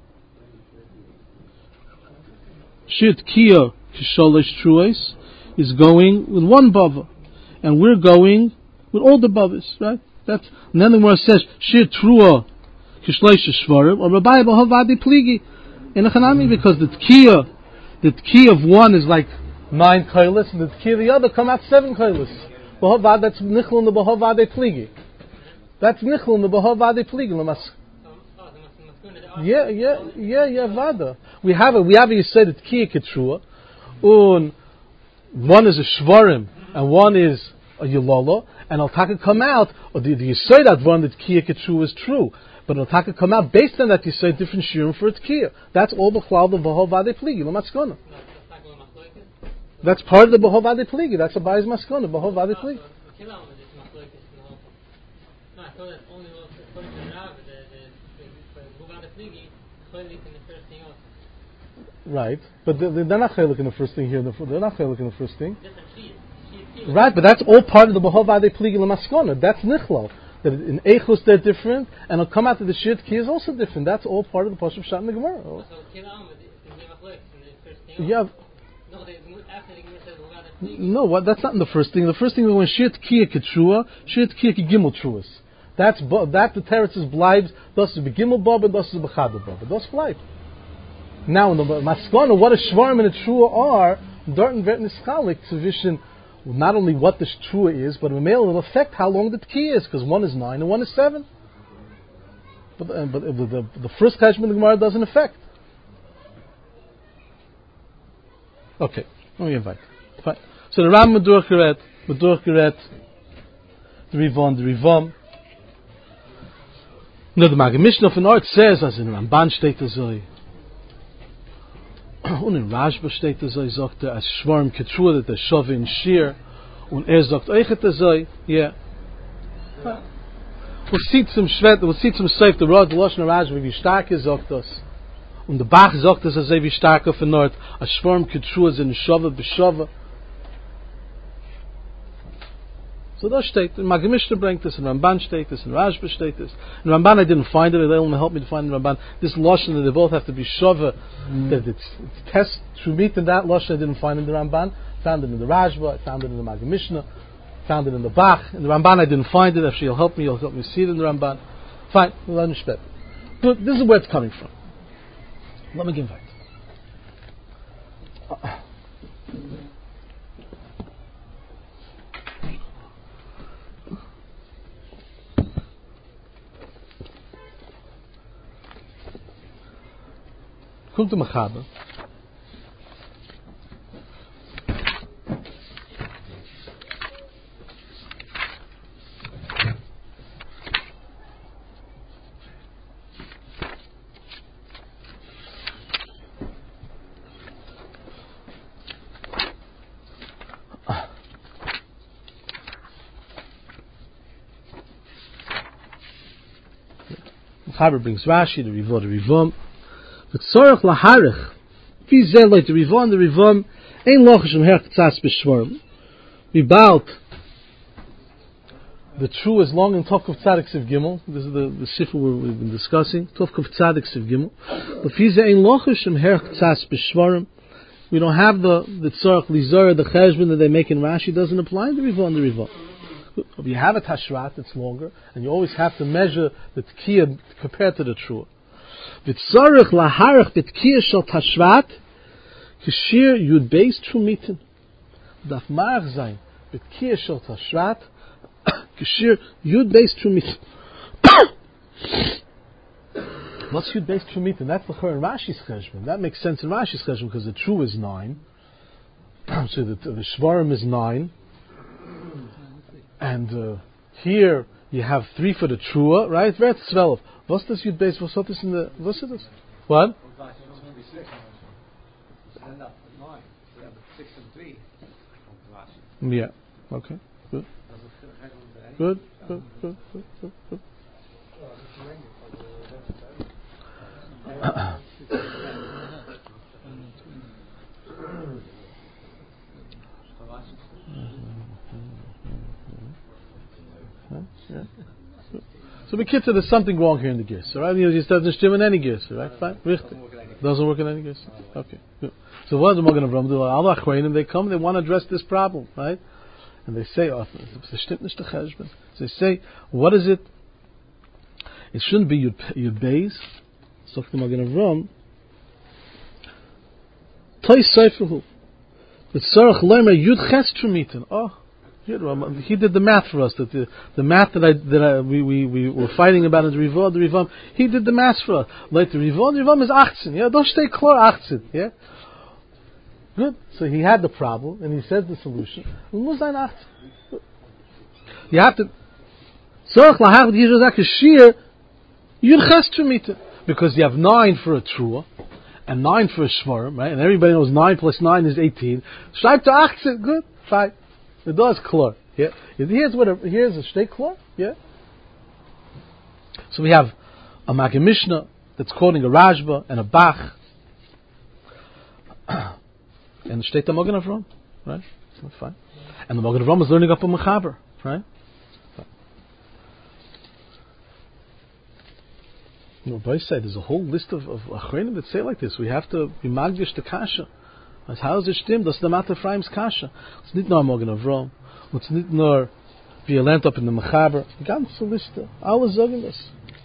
Shit Kia Kishalish Truas is going with one bava, and we're going with all the bavas, right? That's and then the Gemara says Shit Trua Kishalish Shvarim or Rabbi Bahavadi Pligi in a Chanami, because the Kia the key of one is like nine kailas, and the key of the other come out seven kailas. Bahavad, that's nichel in the Bahavade Pligi. That's nichel in the Bahavade Pligi. Yeah, yeah, yeah, yeah, vada. We have a, we have a, you said it key ketrua, un one is a shvarim, and one is a yulala, and al taka come out, or do you say that one that key ketrua is true? But it'll taka come out based on that you say different shirim for its kiyah. That's all the cloud of Bahovade Pligi. Lamaskona. That's part of the Bahovade Pligi. That's a Baiz Maskona. Bahovade Pligi. Right, but they're not chaylik in the first thing here. They're not chaylik in the first thing. Right, but that's all part of the Bahovade Pligil Maskona. That's Nichlal. That in Eichus they're different, and it'll come out that the Shir Tkiyah is also different. That's all part of the Pashup Shat in the Gemara. So, Kilam, the first thing. Yeah. No, the, after the Gemara says, we'll No, what? That's not in the first thing. The first thing is when Shir Tkiyah Ketrua, Shir Tkiyah Gimel Truas. That's that the Teretz is blibes. Thus is Begimel Bob and thus is Bechada Bob. Thus blibe. Now in the Maskana, what a Shvarim and a Trua are, Dort and Vert Nischalik Tzvishin. Not only what the Trua is, but in male will affect how long the Tkiyah is, because one is nine and one is seven. But, uh, but uh, the, the, the first Kashmir in the Gemara doesn't affect. Okay, let me invite. Fine. So the Ram Medur Keret, Medur Keret, the Rivon, the Rivom. No, the Maggid Mishnah von Ort says, as in Ramban steht es so, und in Rashba steht es so, sagt er, als Schwarm Ketrua, that der Shove in Shir, und er sagt euch es so, yeah. Was sieht zum Schwert, was sieht zum Seif, der Rod, der Loshna Rashba, wie stark er sagt das. Und der Bach sagt es, als er wie stark er von Ort, als Schwarm Ketrua, sind Shove, Beshove. So that steht, in Maggid Mishnah bringt this, in Ramban steht this, in Rashba steht this. In Ramban I didn't find it, they only helped me to find it in Ramban. This Lashon that they both have to be Shova, mm. that it's, it's test, true meat in that Lashon I didn't find in the Ramban. Found it in the Rashba, I found it in the Maggid Mishnah, found it in the Bach. In the Ramban I didn't find it, if she'll help me, you'll help me see it in the Ramban. Fine, we'll understand. But this is where it's coming from. Let me give it. Uh, Kommt der Mechaber. Mechaber brings Rashi, the Rivot, the Rivom. V'tzorach laharich, fi zeh like the Rivom, the Rivom, ein lochish im herch tzas b'shvorm. We bought the true is long in Tovkov Tzadik Siv Gimel. This is the, the Sifra we've been discussing. Tovkov Tzadik Siv Gimel. But fi zeh ein lochish im herch tzas b'shvorm. We don't have the the tzorach lizor, the cheshbon that they make in Rashi doesn't apply in the Rivom, the Rivom. If you have a tashrat, it's longer, and you always have to measure the tkiyah compared to the true. V'tzorich laharach b'tkiyah shel tashvat k'shir yud beis trumitin daf marach zayin b'tkiyah shel tashvat k'shir yud beis trumitin. What's yud beis trumitin? That's the chur in Rashi's cheshbon. That makes sense in Rashi's cheshbon because the true is nine, so the, the shvarim is nine, and uh, here you have three for the trua, right? That's twelve. What's this Yud Beis? What's this in the? What's this? What? Yeah. Okay. Good. Good. Good. Good. Good. Good. Good. Yeah. So Bekitza, there's something wrong here in the Gis, all right? You know, it doesn't stim in any Gis, all right? Fine, Richtig. Doesn't work in any Gis. Okay. Good. So what is the Magen Avraham do? Allah Achreinim, they come, they want to address this problem, right? And they say, oh, it's stimmt nicht der Cheshbon. So they say, what is it? It shouldn't be Yud Beis. So the Magen Avraham. Toy Seifruhu. But Sarach Lermer Yud Ches Trumitin. Oh. He did the math for us. That the, the math that I that I, we, we we were fighting about in the Rivom, the Rivom. He did the math for us. Like the Rivom, the Rivom is eighteen. Yeah, don't stay klar eighteen. Yeah, good. So he had the problem, and he says the solution. You have to. Because you have nine for a trua and nine for a shvarim, right? And everybody knows nine plus nine is eighteen. Schreib to eighteen. Good, fine. It does klar. Yeah. Here's what. A, here's a shtei klar. Yeah. So we have a Maggid Mishnah that's quoting a Rashba and a Bach, and the shtei Magen Avraham, right? That's fine. And the Magen Avraham is learning up on Mechaber, right? You know, Boy said there's a whole list of of achronim that say like this. We have to be magdish the kasha. As how is it stimmt? Das der Mathe Ephraim's kasha. It's nicht nur Magen Avraham. It's nicht nur wie er lernt up in the Mechaber. Die ganze Liste. Alle sagen das.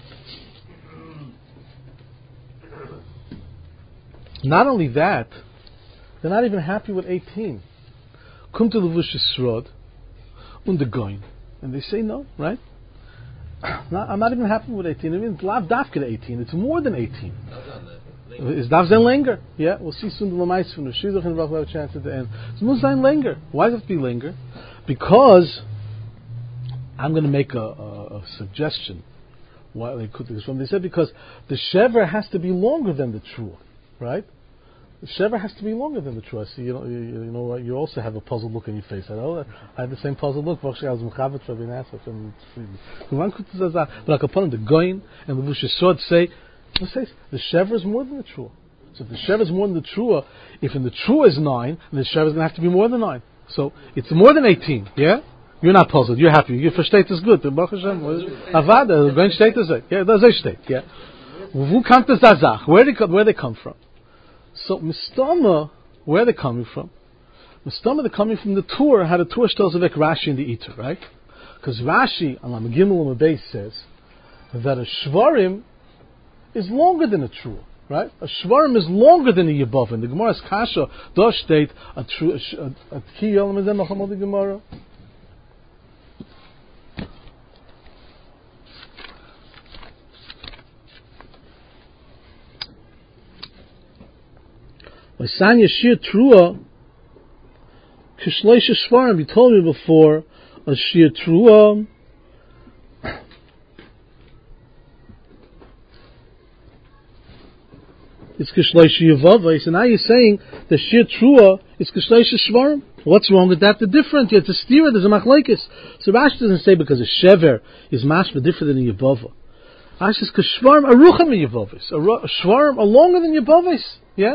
Not only that, they're not even happy with eighteen. Come to the Levush Yisrod und the Goin. And they say no, right? Not, I'm not even happy with eighteen. I mean, it's lav dafka eighteen. It's more than eighteen. It's dav zayn lenger. Yeah, we'll see soon the Lamais from the Shidduch and we'll have a chance at the end. It's mus zayn lenger. Why does it have to be lenger? Because I'm going to make a, a, a suggestion. Why they could this from? They said because the shever has to be longer than the trua, right? The shever has to be longer than the trua. See, you know, you, you know what? You also have a puzzled look on your face. I know. I have the same puzzled look. But I can put on the goin and the Levush Yisrod say, let's say the shever is more than the trua. So if the shever is more than the trua, if in the trua is nine, then the shever is going to have to be more than nine. So it's more than eighteen. Yeah. You're not puzzled. You're happy. Your versteht is good. Avada, going steht is it? Yeah, that's steht. Yeah. Wo kommt das da Sach? Where they where they come from? So Mistama, where they coming from? Mistama, they're coming from the tour. How the tour tells of Rashi in the Eater, right? Because Rashi, on the Gimel on the base says that a shvarim is longer than a trua, right? A shvarim is longer than a yabavin. The Gemara's kasha does state a true a kiyel mezem machamol the Gemara. Sanya shir trua kishleisha shvarim. You told me before a shir trua is kishleisha yavava. So now you're saying the shir trua is kishleisha shvarim. What's wrong with that? The different. It's a stira. There's a machlekes. So Rashi doesn't say because a shever is mashma different than a yavava. Rashi says because shvarim arucham yavavis. A shvarim are longer than yavavis. Yeah.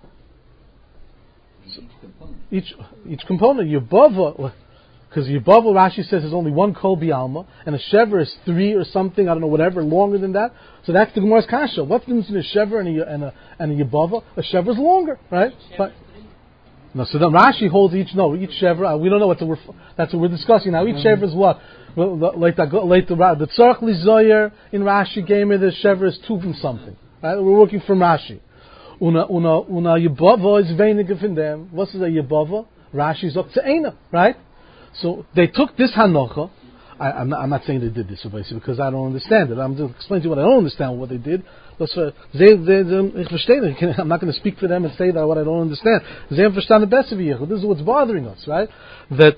Each each component, Yabava, because Yabava, Rashi says, is only one Kol Bialma, and a Shever is three or something, I don't know, whatever, longer than that. So that's the Gemara's Kasha. What's the difference between a Shever and a, and a, and a Yabava? A Shever is longer, right? But, no, so then Rashi holds each, no, each Shever, uh, we don't know what the, that's what we're discussing now. Each Shever is what? Well, like the, like the, the Tzarech Lizoyer in Rashi game, the Shever is two from something, right? We're working from Rashi. Una una una yabava is weniger from them. What is a yabava? Rashi sagt zeina, right? So they took this hanocha. I, I'm, not, I'm not saying they did this because I don't understand it. I'm just explaining to you what I don't understand what they did. That's for they they ich verstehe. I'm not going to speak for them and say that what I don't understand. They verstehen the best of you. This is what's bothering us, right? That.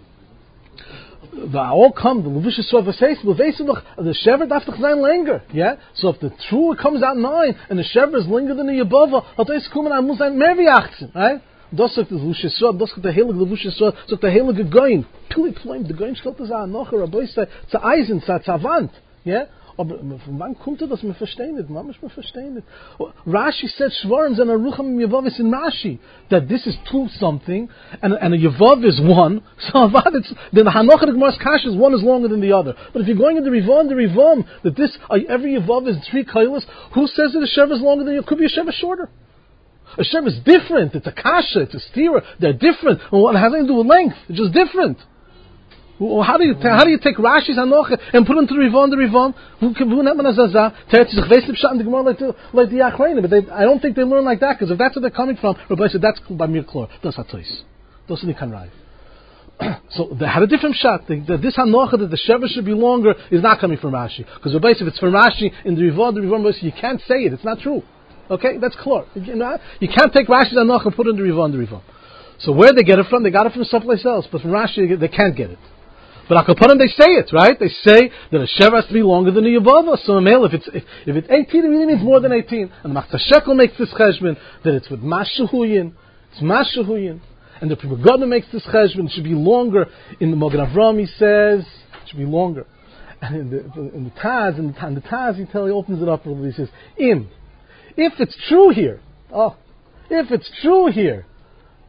The all come the Levush Yisrod says the shever darf doch sein länger, yeah. So if the true comes out nine and the shever is longer than the yabava, hat es kommen an muss sein mehr wie achtzehn, right? Das sagt the Levush Yisrod, das sagt der heilige Levush Yisrod, sagt der heilige Goin. Pili plain the Goin stellt das an noch a boy say zu Eisen, zu Wand, yeah. Aber von wann kommt das? Wir verstehen nicht. Man muss man verstehen nicht. Rashi said Shvarim and Arucham Yavav in Rashi that this is two something and and a Yavav is one. So it's then the Hanoch and the Gemara's Kash is one is longer than the other. But if you're going in the Rivam, the Rivam that this uh, every Yavav is three kailas, who says that a Shev is longer than it could be a Shev is shorter? A Shev is different. It's a kasha. It's a stira. They're different. And what has nothing to do with length? It's just different. Well, how do you how do you take Rashi's Hanoch and put them to the Rivam, the Rivam? Who can who not manazazah? Teretz sich veisib shat in the Gemara like the like the Achreinim, but they, I don't think they learn like that because if that's where they're coming from, Rabbi said that's by mir klor. Das hatois. Das is kan So they had a different shot. The, the, this Hanoch that the Shever should be longer is not coming from Rashi because Rabbi if it's from Rashi in the Rivam, the Rivam you can't say it. It's not true. Okay, that's klor. You, know, you can't take Rashi's Hanoch and put it in the Rivam, the Rivam. So where they get it from? They got it from someplace else, but from Rashi they can't get it. But Akapanim, they say it, right? They say that a Shever has to be longer than a Yavava. So a male, if it's if, if it's eighteen, it really means more than eighteen. And the Machzah Shekel makes this cheshbon that it's with Mashahuyin. It's Mashahuyin. And the Pri Megadim makes this cheshbon. It should be longer. In the Magen Avraham, he says it should be longer. And in the, in the Taz, in the, in the Taz, he tells, he opens it up a little. He says, "Im, if it's true here, oh, if it's true here,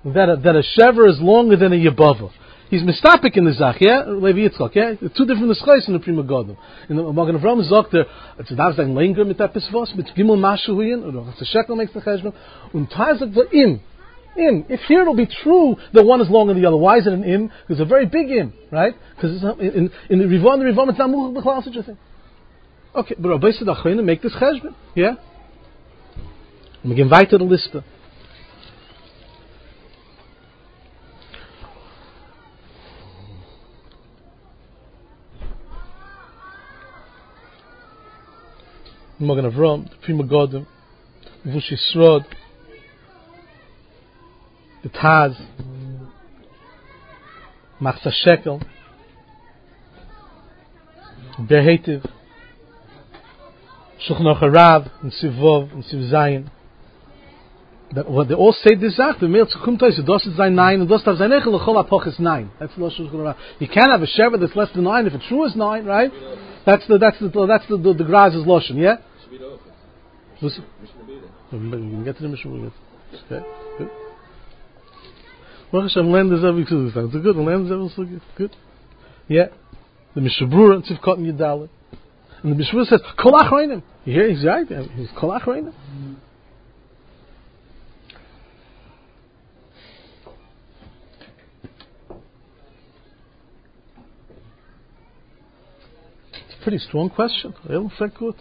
that a, that a shever is longer than a yabava. He's mistapik in the zach, yeah? Levi Yitzchak, yeah? Two different neschais in the Prima Godim. In the Magen Avraham Zok, there, it's a davs ein länger mit etwas was, mit Gimel Mashu huyen, oder it's a shekel makes the cheshbon, und Tazak the im. Im. If here it'll be true that one is longer than the other. Why is it an im? Because it's a very big im, right? Because in, in, in the Rivon, the Rivon, it's not much b'chlal such a thing. Okay, but Rabbi said Achreina make this cheshbon, yeah? And we can weiter the list. Magen Avraham, the Prima Godim, Vush Yisrod, the Taz, Machsa Shekel, Ber Hetiv, Shulchan Aruch Harav, and Sivov, and Siv Zayin. That what they all say this act, the male Tzukum Tois, the Dos is Zayin nine, and Dos Tav Zayin Echel, L'chol HaPoch is nine. That's the Shulchan Aruch. You can't have a Shever that's less than nine, if it's true is nine, right? That's the, that's the, that's the, the, the Graz's Loshen, yeah? Listen. We can get to the Mishnah. Okay, good. Baruch Hashem, land is every two this time. It's good. The land is every so good. Good. Yeah. The Mishnah Brura and Tzivkot and Yedaleh. And the Mishnah says, Kol Achreinim. You hear? He's right. He's Kol Achreinim. It's a pretty strong question. Real fact good.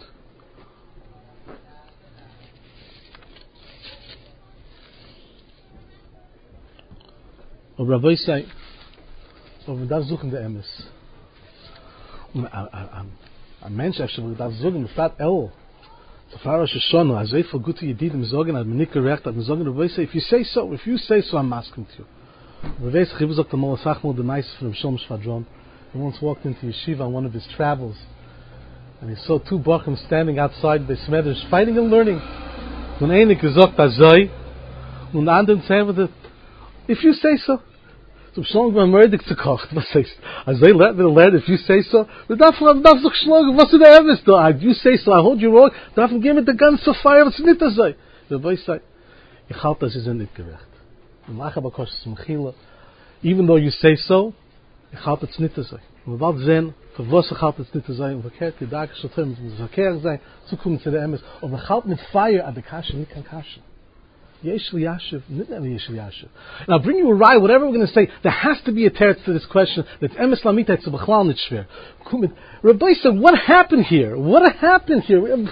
Aber Rabbi say, aber wir da suchen der Emes. Und ein Mensch, actually, wir da suchen, wir fahrt El. So far as Shoshana, as if for good to Yedid, im Sorgen, hat mir nicht gerecht, hat mir sagen, Rabbi say, if you say so, if you say so, I'm asking to you. Rabbi say, he was up the Mola Sachmo, the nice from Shalom Shvadron. He once walked into Yeshiva on one of his travels, and he saw two Bachim standing outside the Smeders, fighting and learning. Und einer gesagt, Azoi, und der andere sagen, if you say so. So Shalom war mördig zu kocht. Was sagst du? Als they let me learn, if you say so. Wir darf darf doch schlagen. Was du da hast du? If you say so, I hold you wrong. Darf ich geben mit der ganze Feier, was nicht das sei. Der Boy sagt, ich halte das ist nicht gerecht. Und mach aber kostet zum Chila. Even though you say so, ich halte es nicht das sei. Und was sehen, für was ich halte es nicht das sei. Und verkehrt, die Tage schon drin, muss verkehrt sein, zukommen zu der Emes. Und ich halte mit Feier an der Kasche, nicht kein Kasche. Yesh Yashiv, not Yesh Yashiv. And I'll bring you a ride, whatever we're going to say, there has to be a teretz to this question that's Emes Lamita, it's a B'chlal nicht schwer. Rabbi said, what happened here? What happened here? We have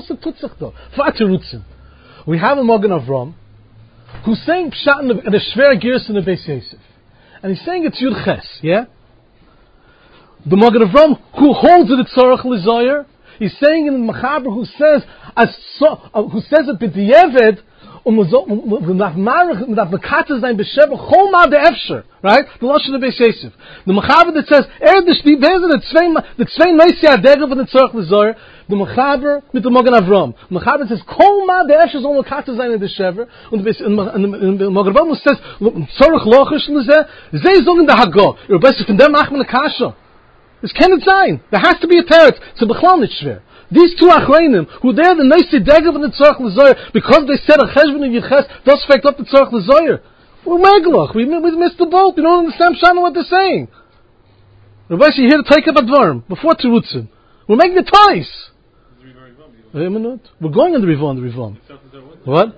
a Magen Avraham who's saying Pshat in a Shver Girs in the Beis Yosef. And he's saying it's Yud Ches, yeah? The Magen Avraham who holds it at Tzorach L'Zoyer, he's saying in the Machaber who says, as so, uh, who says it b'di'eved, um um nach marach nach mekates sein bescheb chol ma de efsher, right? The lashon of Beis Yosef. The Machaber that says er the shti bezer the zwei the zwei neise adege von the tzorch l'zoyer. The Machaber mit the Magen Avraham. Machaber says kol ma de efsher zol mekates sein in the shever. Und the Magen Avraham says tzorch lochish l'zeh. Zeh zogen the hago. You're best from them achmen kasha. This cannot sein. There has to be a teretz. It's a b'chlal nicht schwer. These two achreinim, who they're the nice degev in the tzorch l'zoyer, because they said a cheshbon of yiches, thus fact up the tzorch l'zoyer. We're megaloch. We, we missed the boat. We don't understand Shana what they're saying. Rabbi, you're here to take up a dvarm before Terutzim. We're making it twice. Wait a minute. We're going on the Rivon, the Rivon. What?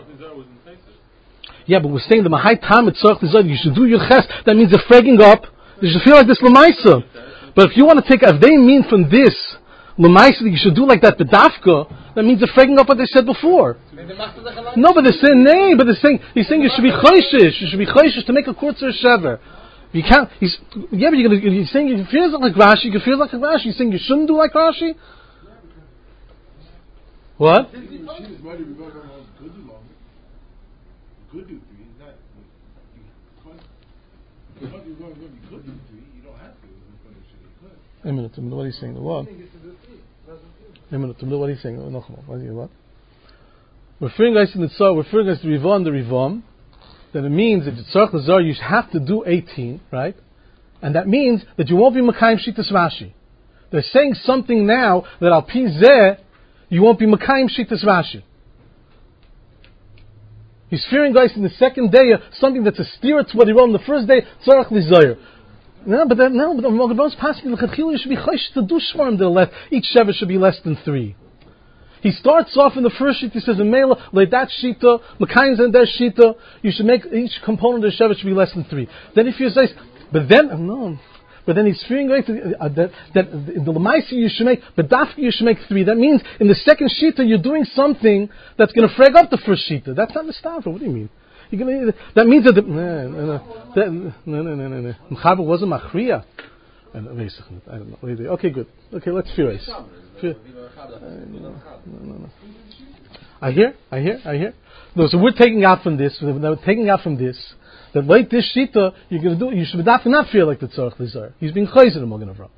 Yeah, but we're saying the mahai tam at tzorch l'zoyer, you should do yiches. That means they're fragging up. You should feel like this lemaisa. But if you want to take, if they mean from this, Lemaisa, you should do like that bedafka, that means they're fragging up what they said before. No, but they're saying, nay, but they're saying, he's saying you should be choishish, you should be choishish to make a kurzer shever. You can't, he's, yeah, but you're, gonna, you're saying you feel like Rashi, you feel like Rashi, you're saying you shouldn't do like Rashi? What? A minute, a minute, what are you saying? The what? A minute, a minute, what are you saying? No, what? What? Referring guys to the Tzor, referring guys to Rivon, the Rivon, that it means that the Tzorch L'Zor, you have to do eighteen, right? And that means that you won't be Makayim Shitas Rashi. They're saying something now that Al Pi Zeh, you won't be Makayim Shitas Rashi. He's fearing guys in the second day, uh, something that's a steer to what he wrote on the first day, tzarech lizoyer. No, but that, no, but the Magen passing the Chachil, you should be chayish to do shvarim that less. Each sheva should be less than three. He starts off in the first sheet. He says, "In Mela, like that shita, Makayim and that shita, you should make each component of the sheva should be less than three." Then if you say, but then no, but then he's fearing right uh, that that in the Lamaisi you should make, but Dafka you should make three. That means in the second shita you're doing something that's going to frag up the first shita. That's not the stavra. What do you mean? You're gonna, that means that the, no, no, no, that, no, no, no, no, no. Mechaber wasn't machriya. I don't know. Okay, good. Okay, let's fear it. No, no, no. I hear, I hear, I hear. No, so we're taking out from this. We're taking out from this that like this shita, you're going to do. You should not feel like the tzarech lizar. He's being chayzer in Magen Avraham.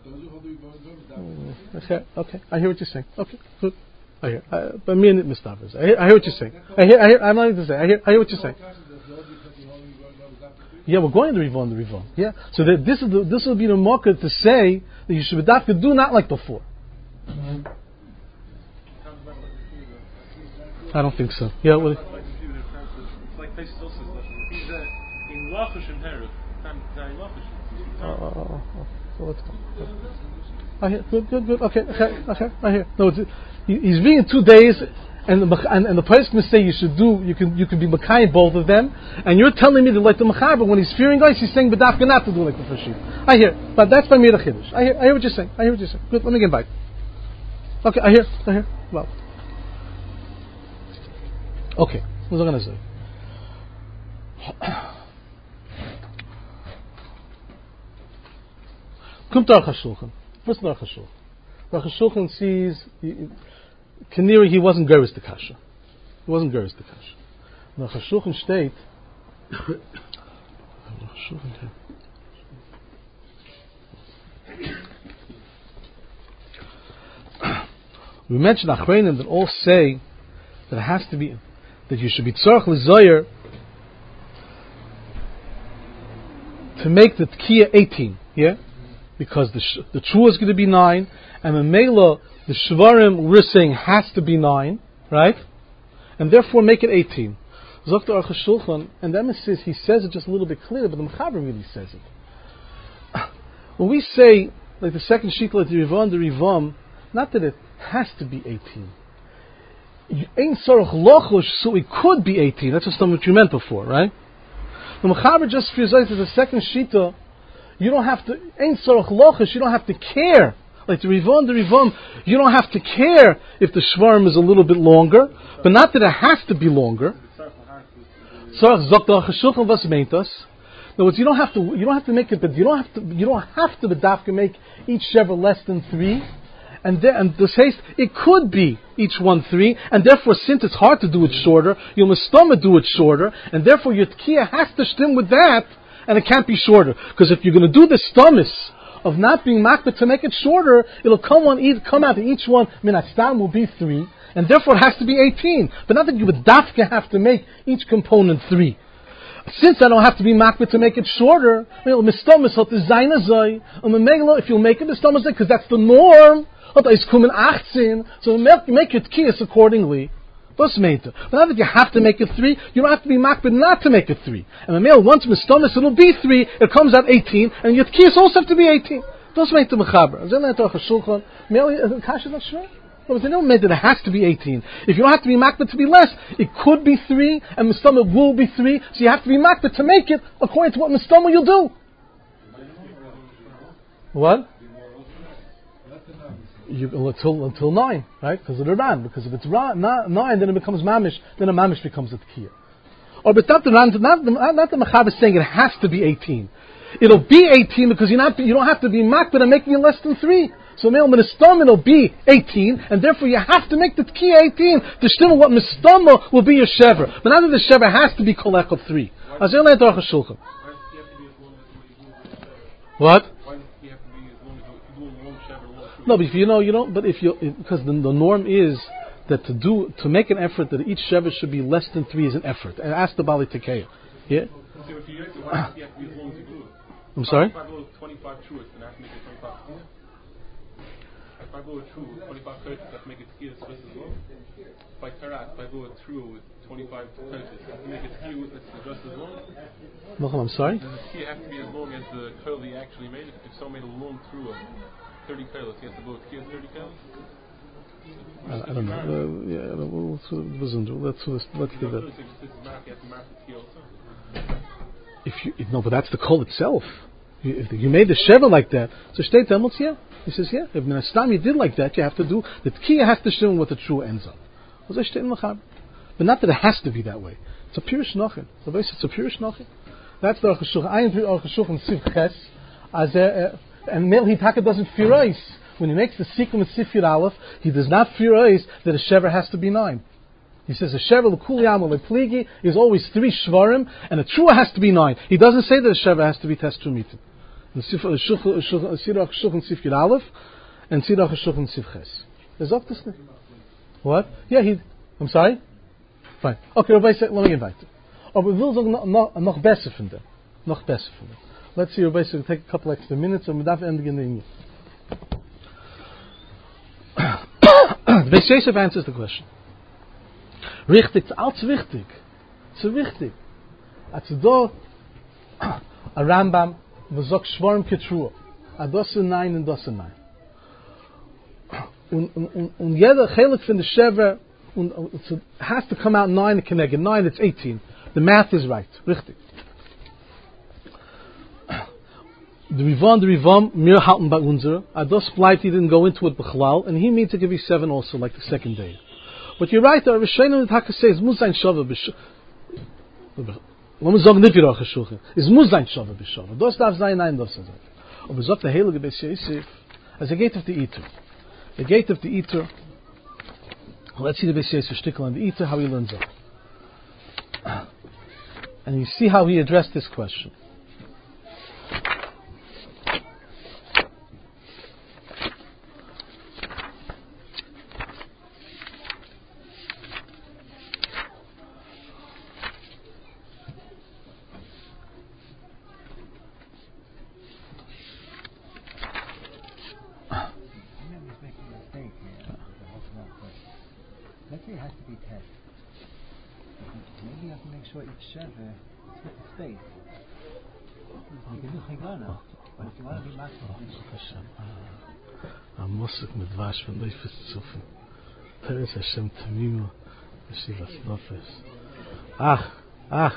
Okay, okay. I hear what you're saying. Okay, good. I hear. I, but me and it mistavers. I hear, I hear what you're saying. I hear. I hear. I'm not even to say. I hear. I hear what you're saying. Yeah, we're going to Rivon, the Rivon. Yeah, so that this is the, this will be the marker to say that you should be do not like before. Mm-hmm. I don't think so. Yeah, well, it's like Pesach also says he's in lachish and herif. Time lachish. Oh, so let's go. I hear. Good, good, good. Okay, okay, okay. I hear. No, it's, he, he's being two days. And the and, and the person will say you should do you can you can be Makayim both of them, and you're telling me that like the Mechaber when he's fearing guys he's saying B'dafka not to do like the first sheet. I hear, but that's by me the Chiddush. I hear I hear what you're saying. I hear what you're saying. Good, let me get back. Okay, I hear, I hear. Well, okay, what's I gonna say? Come to Aruch HaShulchan. What's the Aruch HaShulchan? Aruch HaShulchan sees. He, Kaniri, he wasn't Geras the Kasha. He wasn't Geras the Kasha. Now, Chashulchan state. We mentioned Achreinim that all say that it has to be, that you should be Tzarech L'Zoyer to make the Tkiya eighteen, yeah? Because the sh- the Trua is going to be nine, and the Mela, the Shvarim we're saying has to be nine, right? And therefore make it eighteen. Zokta Aruch HaShulchan, and the emphasis he says it just a little bit clearer, but the Mechaber really says it. When we say like the second sheet, like the Rivam, the Rivam, not that it has to be eighteen. Ein Sarach Lochush, so it could be eighteen. That's just what you meant before, right? The Mechaber just feels like the second shita. You don't have to Ein Sarach Lochush. You don't have to care. Like the Rivam, the Rivam, you don't have to care if the Shvarim is a little bit longer, but not that it has to be longer. Sarach Zok Aruch HaShulchan was meint us. In other words, you don't have to. You don't have to make it, but you don't have to. You don't have to. B'dafka make each shever less than three, and there, and the haste it could be each one three, and therefore since it's hard to do it shorter, you'll mistama do it shorter, and therefore your tkiya has to stem with that, and it can't be shorter because if you're going to do the stamis of not being makbet to make it shorter, it'll come on come out that each one minastam will be three, and therefore it has to be eighteen. But not that you would dafka have to make each component three. Since I don't have to be makbet to make it shorter, if you'll make it mistamas because that's the norm, so make, make it kiyas accordingly. But not that you have to make it three, you don't have to be makbet not to make it three. And the male once mistamas it'll be three, it comes out eighteen, and your kiyas also have to be eighteen. Those make the mechaber. Kash is not sure. But they don't make that it has to be eighteen. If you don't have to be makbet to be less, it could be three, and mistama will be three. So you have to be makbet to make it according to what mistama you'll do. What? You, until until nine, right? Because of the ran. Because if it's ra, na, nine, then it becomes mamish. Then a mamish becomes a tkiyah. Or but not the ran, not the not the mechaber is saying it has to be eighteen. It'll be eighteen because you're not. You don't have to be makbet and making it less than three. So male mistamah will be eighteen, and therefore you have to make the tkiyah eighteen to stimulate what mistamah will be your shever. But not that the shever has to be kolek of three. What? Why does he have to be as long as you do a long shever, long shever? No, but if you know, you don't. But if you because the, the norm is that to do to make an effort that each shever should be less than three is an effort. And ask the Bali Tekeya. Yeah. So if you have to, why does he have to be as long as you do it? I'm sorry. twenty-five truths, and I have to make it twenty-five. if I go through with twenty-five curses, I have to make it tkiyah just as well. By Tarat, if I go through with twenty-five curses, I have to make it tkiyah just as long. Mochel, I'm sorry? Does the tkiyah have to be as long as the curl he actually made? If, if someone made a long through of thirty curls, he has to go with tkiyah thirty curls? I, I don't know. Uh, yeah, I don't know. Let's let's let's do that. If you no, but that's the call itself. You, if you made the sheva like that, so state Talmud, yeah. He says, yeah. If Minastam you did like that, you have to do the tkiyah has to show what the true ends up. But not that it has to be that way. It's a pure shnochin. It's a pure shnochin. That's the Aruch HaShulchan. I am Aruch HaShulchan Siv Ches, as a and Mel Hitaka doesn't fear when he makes the sequel with Sifir Aleph, he does not fear that a shever has to be nine. He says a shever l'kul yam l'pligi is always three shvarim, and a trua has to be nine. He doesn't say that a shever has to be tes trumitim. In Sirach Shulchan Sifir Aleph and Sirach Shulchan Siv Ches. There's up this thing. What? Yeah, he. I'm sorry. Fine. Okay, Rabbi said, let me get back to. Oh, but we'll noch noch besser from them. Noch besser from them. Let's see, Rabbi said, take a couple extra minutes, and we'll have to end again in the Beis Yosef answers the question. Richtig, it's alles wichtig. It's wichtig. Als do a Rambam was sagt Schwarm Ketrua. A das nein und das nein. Und und und jeder Chelik von der Shever und it has to come out nine and connect. Nine, it's eighteen. The math is right. Richtig. The Rivan, the Rivan, mir halten bei unserer. Ados bleibt, he didn't go into it b'chalal, and he means to give you seven also, like the second day. But you're right, the Rishonim that Taka says, muss sein Shava b'shava. Let me say, nicht wie Aruch HaShulchan. Es muss sein Shava b'shava. Das darf sein, nein, das darf sein. Aber sagt der Heilige Beis Yosef, as a gate of the Eater. The gate of the Eater, let's see the Beis Yosef shtickle on the Eater, how he learns up. And you see how he addressed this question. Let's say it has to be test. Maybe you have to make sure each shever split the space. You can do chigana, but if you want to be maximum. Amosik mit Vash von Leifes Zufen. Teres Hashem Tamimu. Yeshivas Nofes. Ach, ach.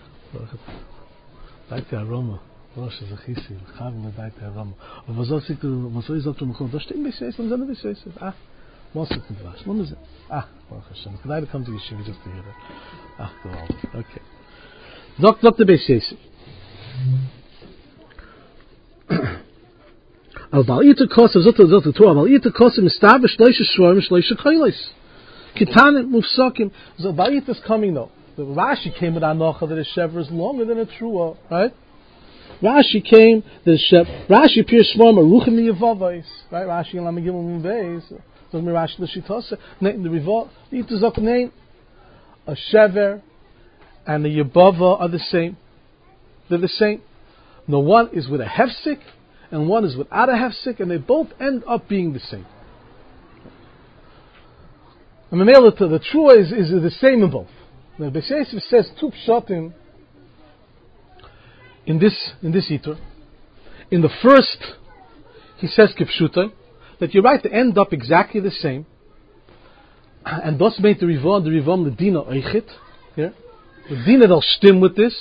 Daite Aroma. Rosh Zachisi. Chavim Daite Aroma. Und was soll ich sagen, was soll ich sagen, da steht ein bisschen, dann sind ein bisschen. Ach. Mosik mit Vash. Nun ist es. Ah, Baruch Hashem. Could I come to Yeshiva just to hear that? Ah, go on. Okay. Dok, Doctor Beis Yosef. Al bal ita kosa zota zota Torah. Al ita kosa mistaber shleisha shvarim shleisha koilis. Kitanim mufsakim. So bal ita is coming though. The Rashi came with anocha that a shever is longer than a trua, right? Rashi came the shever. Rashi appears shvarim aruchim miyavavais, right? Rashi and Lamagimel Mveis. So me Rashi the shitose. The rivot ita zok name. A shever and the yabava are the same. They're the same. No, one is with a hefsik and one is without a hefsik, and they both end up being the same. I mean, the, the true is, is the same in both. The Beis Yosef says two pshatim in this in this iter. In the first, he says kipshutai that you're right, they end up exactly the same, and thus made the rivam the rivam the dina oichit. Yeah, the dina they'll stim with this.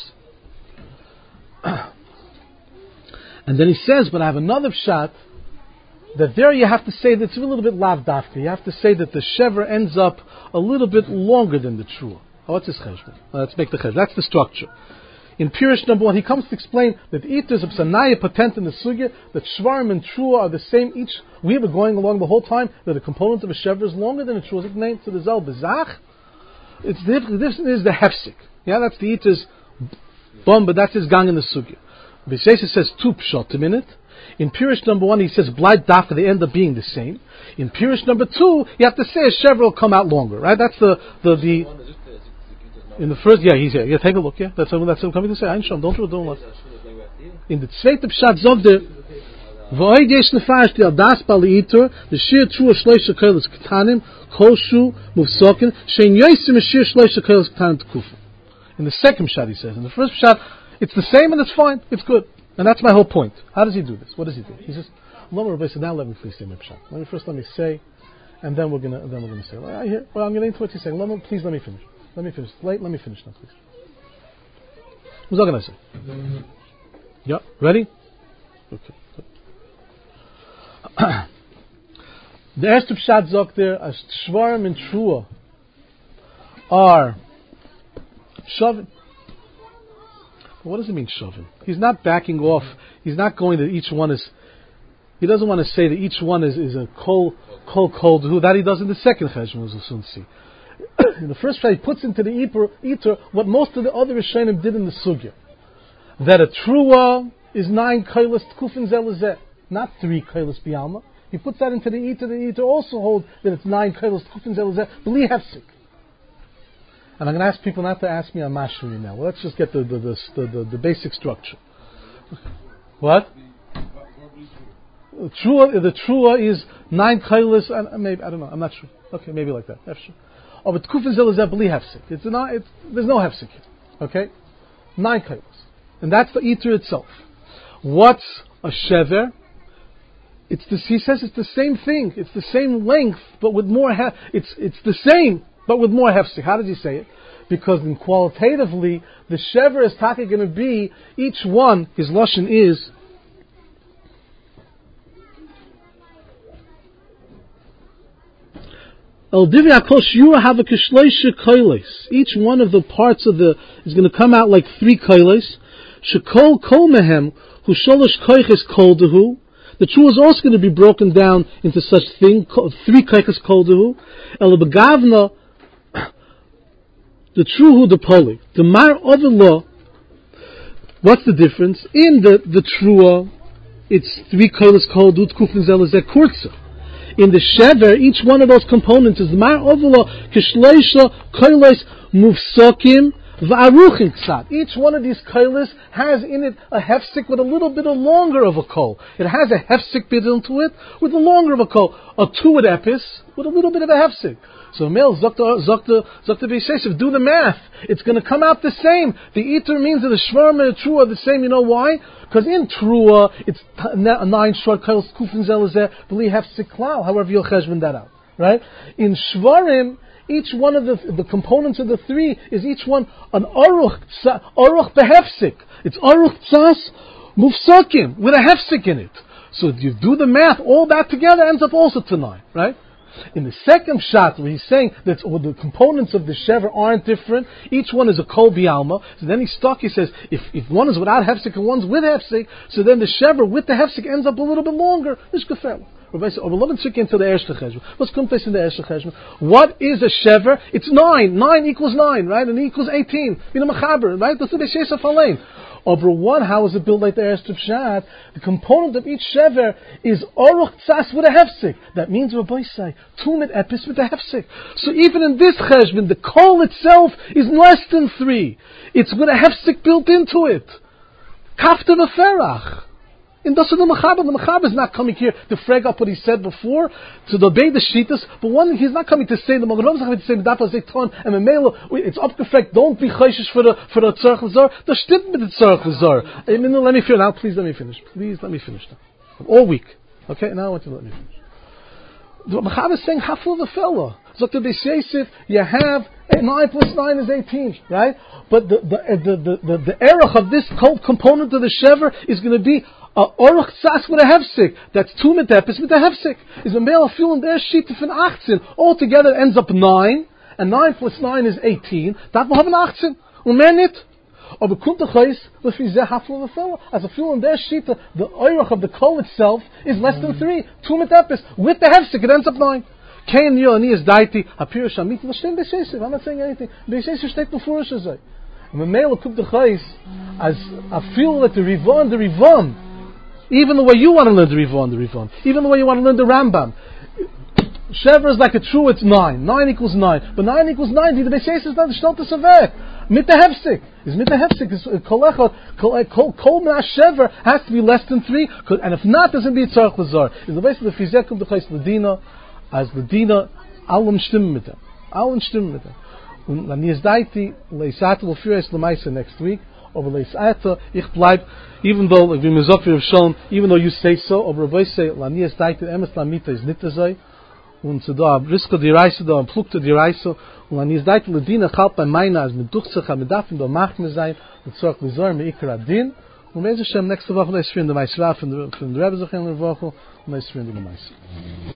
And then he says, but I have another pshat, that there you have to say that it's a little bit lav dafka. You have to say that the shever ends up a little bit longer than the trua. Oh, what's his cheshbon? Let's make the cheshbon. That's the structure. In Pirish number one, he comes to explain that iters of sanaya patent in the sugya, that shvarim and trua are the same. Each we were going along the whole time that a component of a shever is longer than a trua. It's named to the zal bezach. It's the this is the hefsik. Yeah, that's the iters bum, but that's his gang in the sugya. Beis Yosef says two pshatim in it. In Pirish number one, he says blind dafka. They end up being the same. In Pirish number two, you have to say a shever will come out longer, right? That's the the the. In the first, yeah, he's here. Yeah, take a look. Yeah, that's what that's what I'm coming to say. Einsham, don't do it. Don't. In the zweite pshat zog the. V'oid yesh nefarish the adas bali itur the shir trua shloisha kolos ketanim koshu mufsokin shein yosim shir shloisha kolos ketanim tekufa. In the second shot, he says. In the first shot, it's the same and it's fine. It's good. And that's my whole point. How does he do this? What does he do? He says, Rabbi said, now let me please say my pshat. Let me first let me say, and then we're gonna then we're gonna say. Well, I hear, well I'm gonna into what he's saying. Let me, please let me finish. Let me finish. Late, let me finish now, please. What's I gonna say? Yeah, ready? Okay. The erste pshat sagt there, as Shvarim and Trua are shoving. What does it mean, shoving? He's not backing off. He's not going that each one is. He doesn't want to say that each one is, is a kol kol kol who that he does in the second cheshbon, as we'll soon see. In the first shot, he puts into the eater what most of the other Rishonim did in the sugya. That a trua is nine kailas tkufin zelazeh, not three kailas bialma. He puts that into the eater. The eater also holds that it's nine kailas tkufin zelazeh b'li hefsik. And I'm going to ask people not to ask me on Mashri now. Well, let's just get the the, the, the, the, the basic structure. What? Trua, the trua is nine kailas, and maybe I don't know. I'm not sure. Okay, maybe like that. That's sure. Oh, but tkufin zelazeh b'li hefsik. It's not. It's, there's no hefsik here. Okay, nine kailas, and that's the eater itself. What's a shever? It's the, he says it's the same thing. It's the same length, but with more. Hef, it's it's the same. But with more hefsek. How does he say it? Because in qualitatively, the shever is taka going to be, each one, his lashon is, each one of the parts of the, is going to come out like three koiles. Shekol kol mehem, hu sholosh koiches kol dehu. The true is also going to be broken down into such thing, three koiches kol dehu. El begavna, the true who the poly. The mar law. What's the difference? In the the trua, it's three koilas called ut kufin zelazeh kurza. In the shever, each one of those components is the mar law kishleisha koilas mufsokim va'aruchim ksat. Each one of these koilas has in it a hefsik with a little bit of longer of a kol. It has a hefsik bit into it with a longer of a kol. A tuad epis with a little bit of a hefsik. So male Zokta Zokta Zokta Beishesev, do the math. It's going to come out the same. The eater means that the shvarim and the trua are the same. You know why? Because in trua it's t- nine short kailas kufin zelazeh b'li hefsik klal. However you'll cheshbon that out, right? In shvarim, each one of the the components of the three is each one an aruch aruch behefsik. It's aruch tzas mufsakim with a hefsik in it. So if you do the math, all that together ends up also to nine, right? In the second shot, where he's saying that well, the components of the shever aren't different, each one is a kol bialma. So then he's stuck. He says, if if one is without hefsek and one's with hefsek, so then the shever with the hefsek ends up a little bit longer. This gefällt. Rabbi said, "Oh, let's look into the erste cheshbon. What's kumtes in the erste cheshbon? What is a shever? It's nine. Nine equals nine, right? And equals eighteen. You know, machaber, right? That's the b'sheisaf alein. Over one, how is it built like the erste pshat? The component of each shever is oruch tzas with a hefsek. That means Rabbi say tumit epis with a hefsek. So even in this cheshbon, the kol itself is less than three. It's with a hefsek built into it. Kafta v'ferach. In the Mechaber, the Mechaber is not coming here to frag up what he said before, to obey the Shitas, but one, he's not coming to say, the Magen Rov is not coming to say, B'dapa Zeiton, and Memelo, it's up to frag, don't be chayshish for the, for the Tzarech L'zor, the stimmt mit the Tzarech L'zor. I mean, let me finish, now please let me finish, please let me finish now. All week. Okay, now I want you to let me finish. The Mechaber is saying, Hafel the fellow. So to be Yosef, you have nine plus nine is eighteen, right? But the the the the the, the erech of this component of the shever is going to be a oruch tzas with a hefsik. That's two metepis with a hefsik. Is a male fuel in there sheet of an eighteen. Altogether ends up nine, and nine plus nine is eighteen. That will have an eighteen. Umen it. Or the kuntachais lefi zeh hafel v'fela. As a fuel in their sheet, the oruch of the kol itself is less than three. Two metepis with the hefsik, it ends up nine. Kein Yoni is daiti apir shamit l'shtein b'sheisiv. I'm not saying anything. B'sheisiv shteit before shazay. And the male cook the chayis as a feel that the rivon, the rivon, even the way you want to learn the rivon, the rivon, even the way you want to learn the Rambam. Shever is like a true. It's nine. Nine equals nine, but nine equals ninety. The b'sheisiv is not the shtota savek. mit the hefsek. Is mit the hefsek is kol echad kol kol kol shever has to be less than three, and if not, doesn't be tzarich l'zar. In the base of the fizekum the chayis ledina, as ledina allem stimmen mit them, allem stimmen mit them. Und dann ist daiti leisat will führen es lemaisa next week. Over leisata ich bleib, even though like we mizafir have shown, even though you say so, over Rabbi say lani is daiti emes lamita is nitazai. Und so da risko di reise da plukte di reise und an is dait ledina halt bei meiner als mit duchse haben darf und da macht mir sein und so wir sollen mir ikra din und wenn es schon nächste woche ist für die meisraf und für die rebbe so gehen wir woche und ist für die meis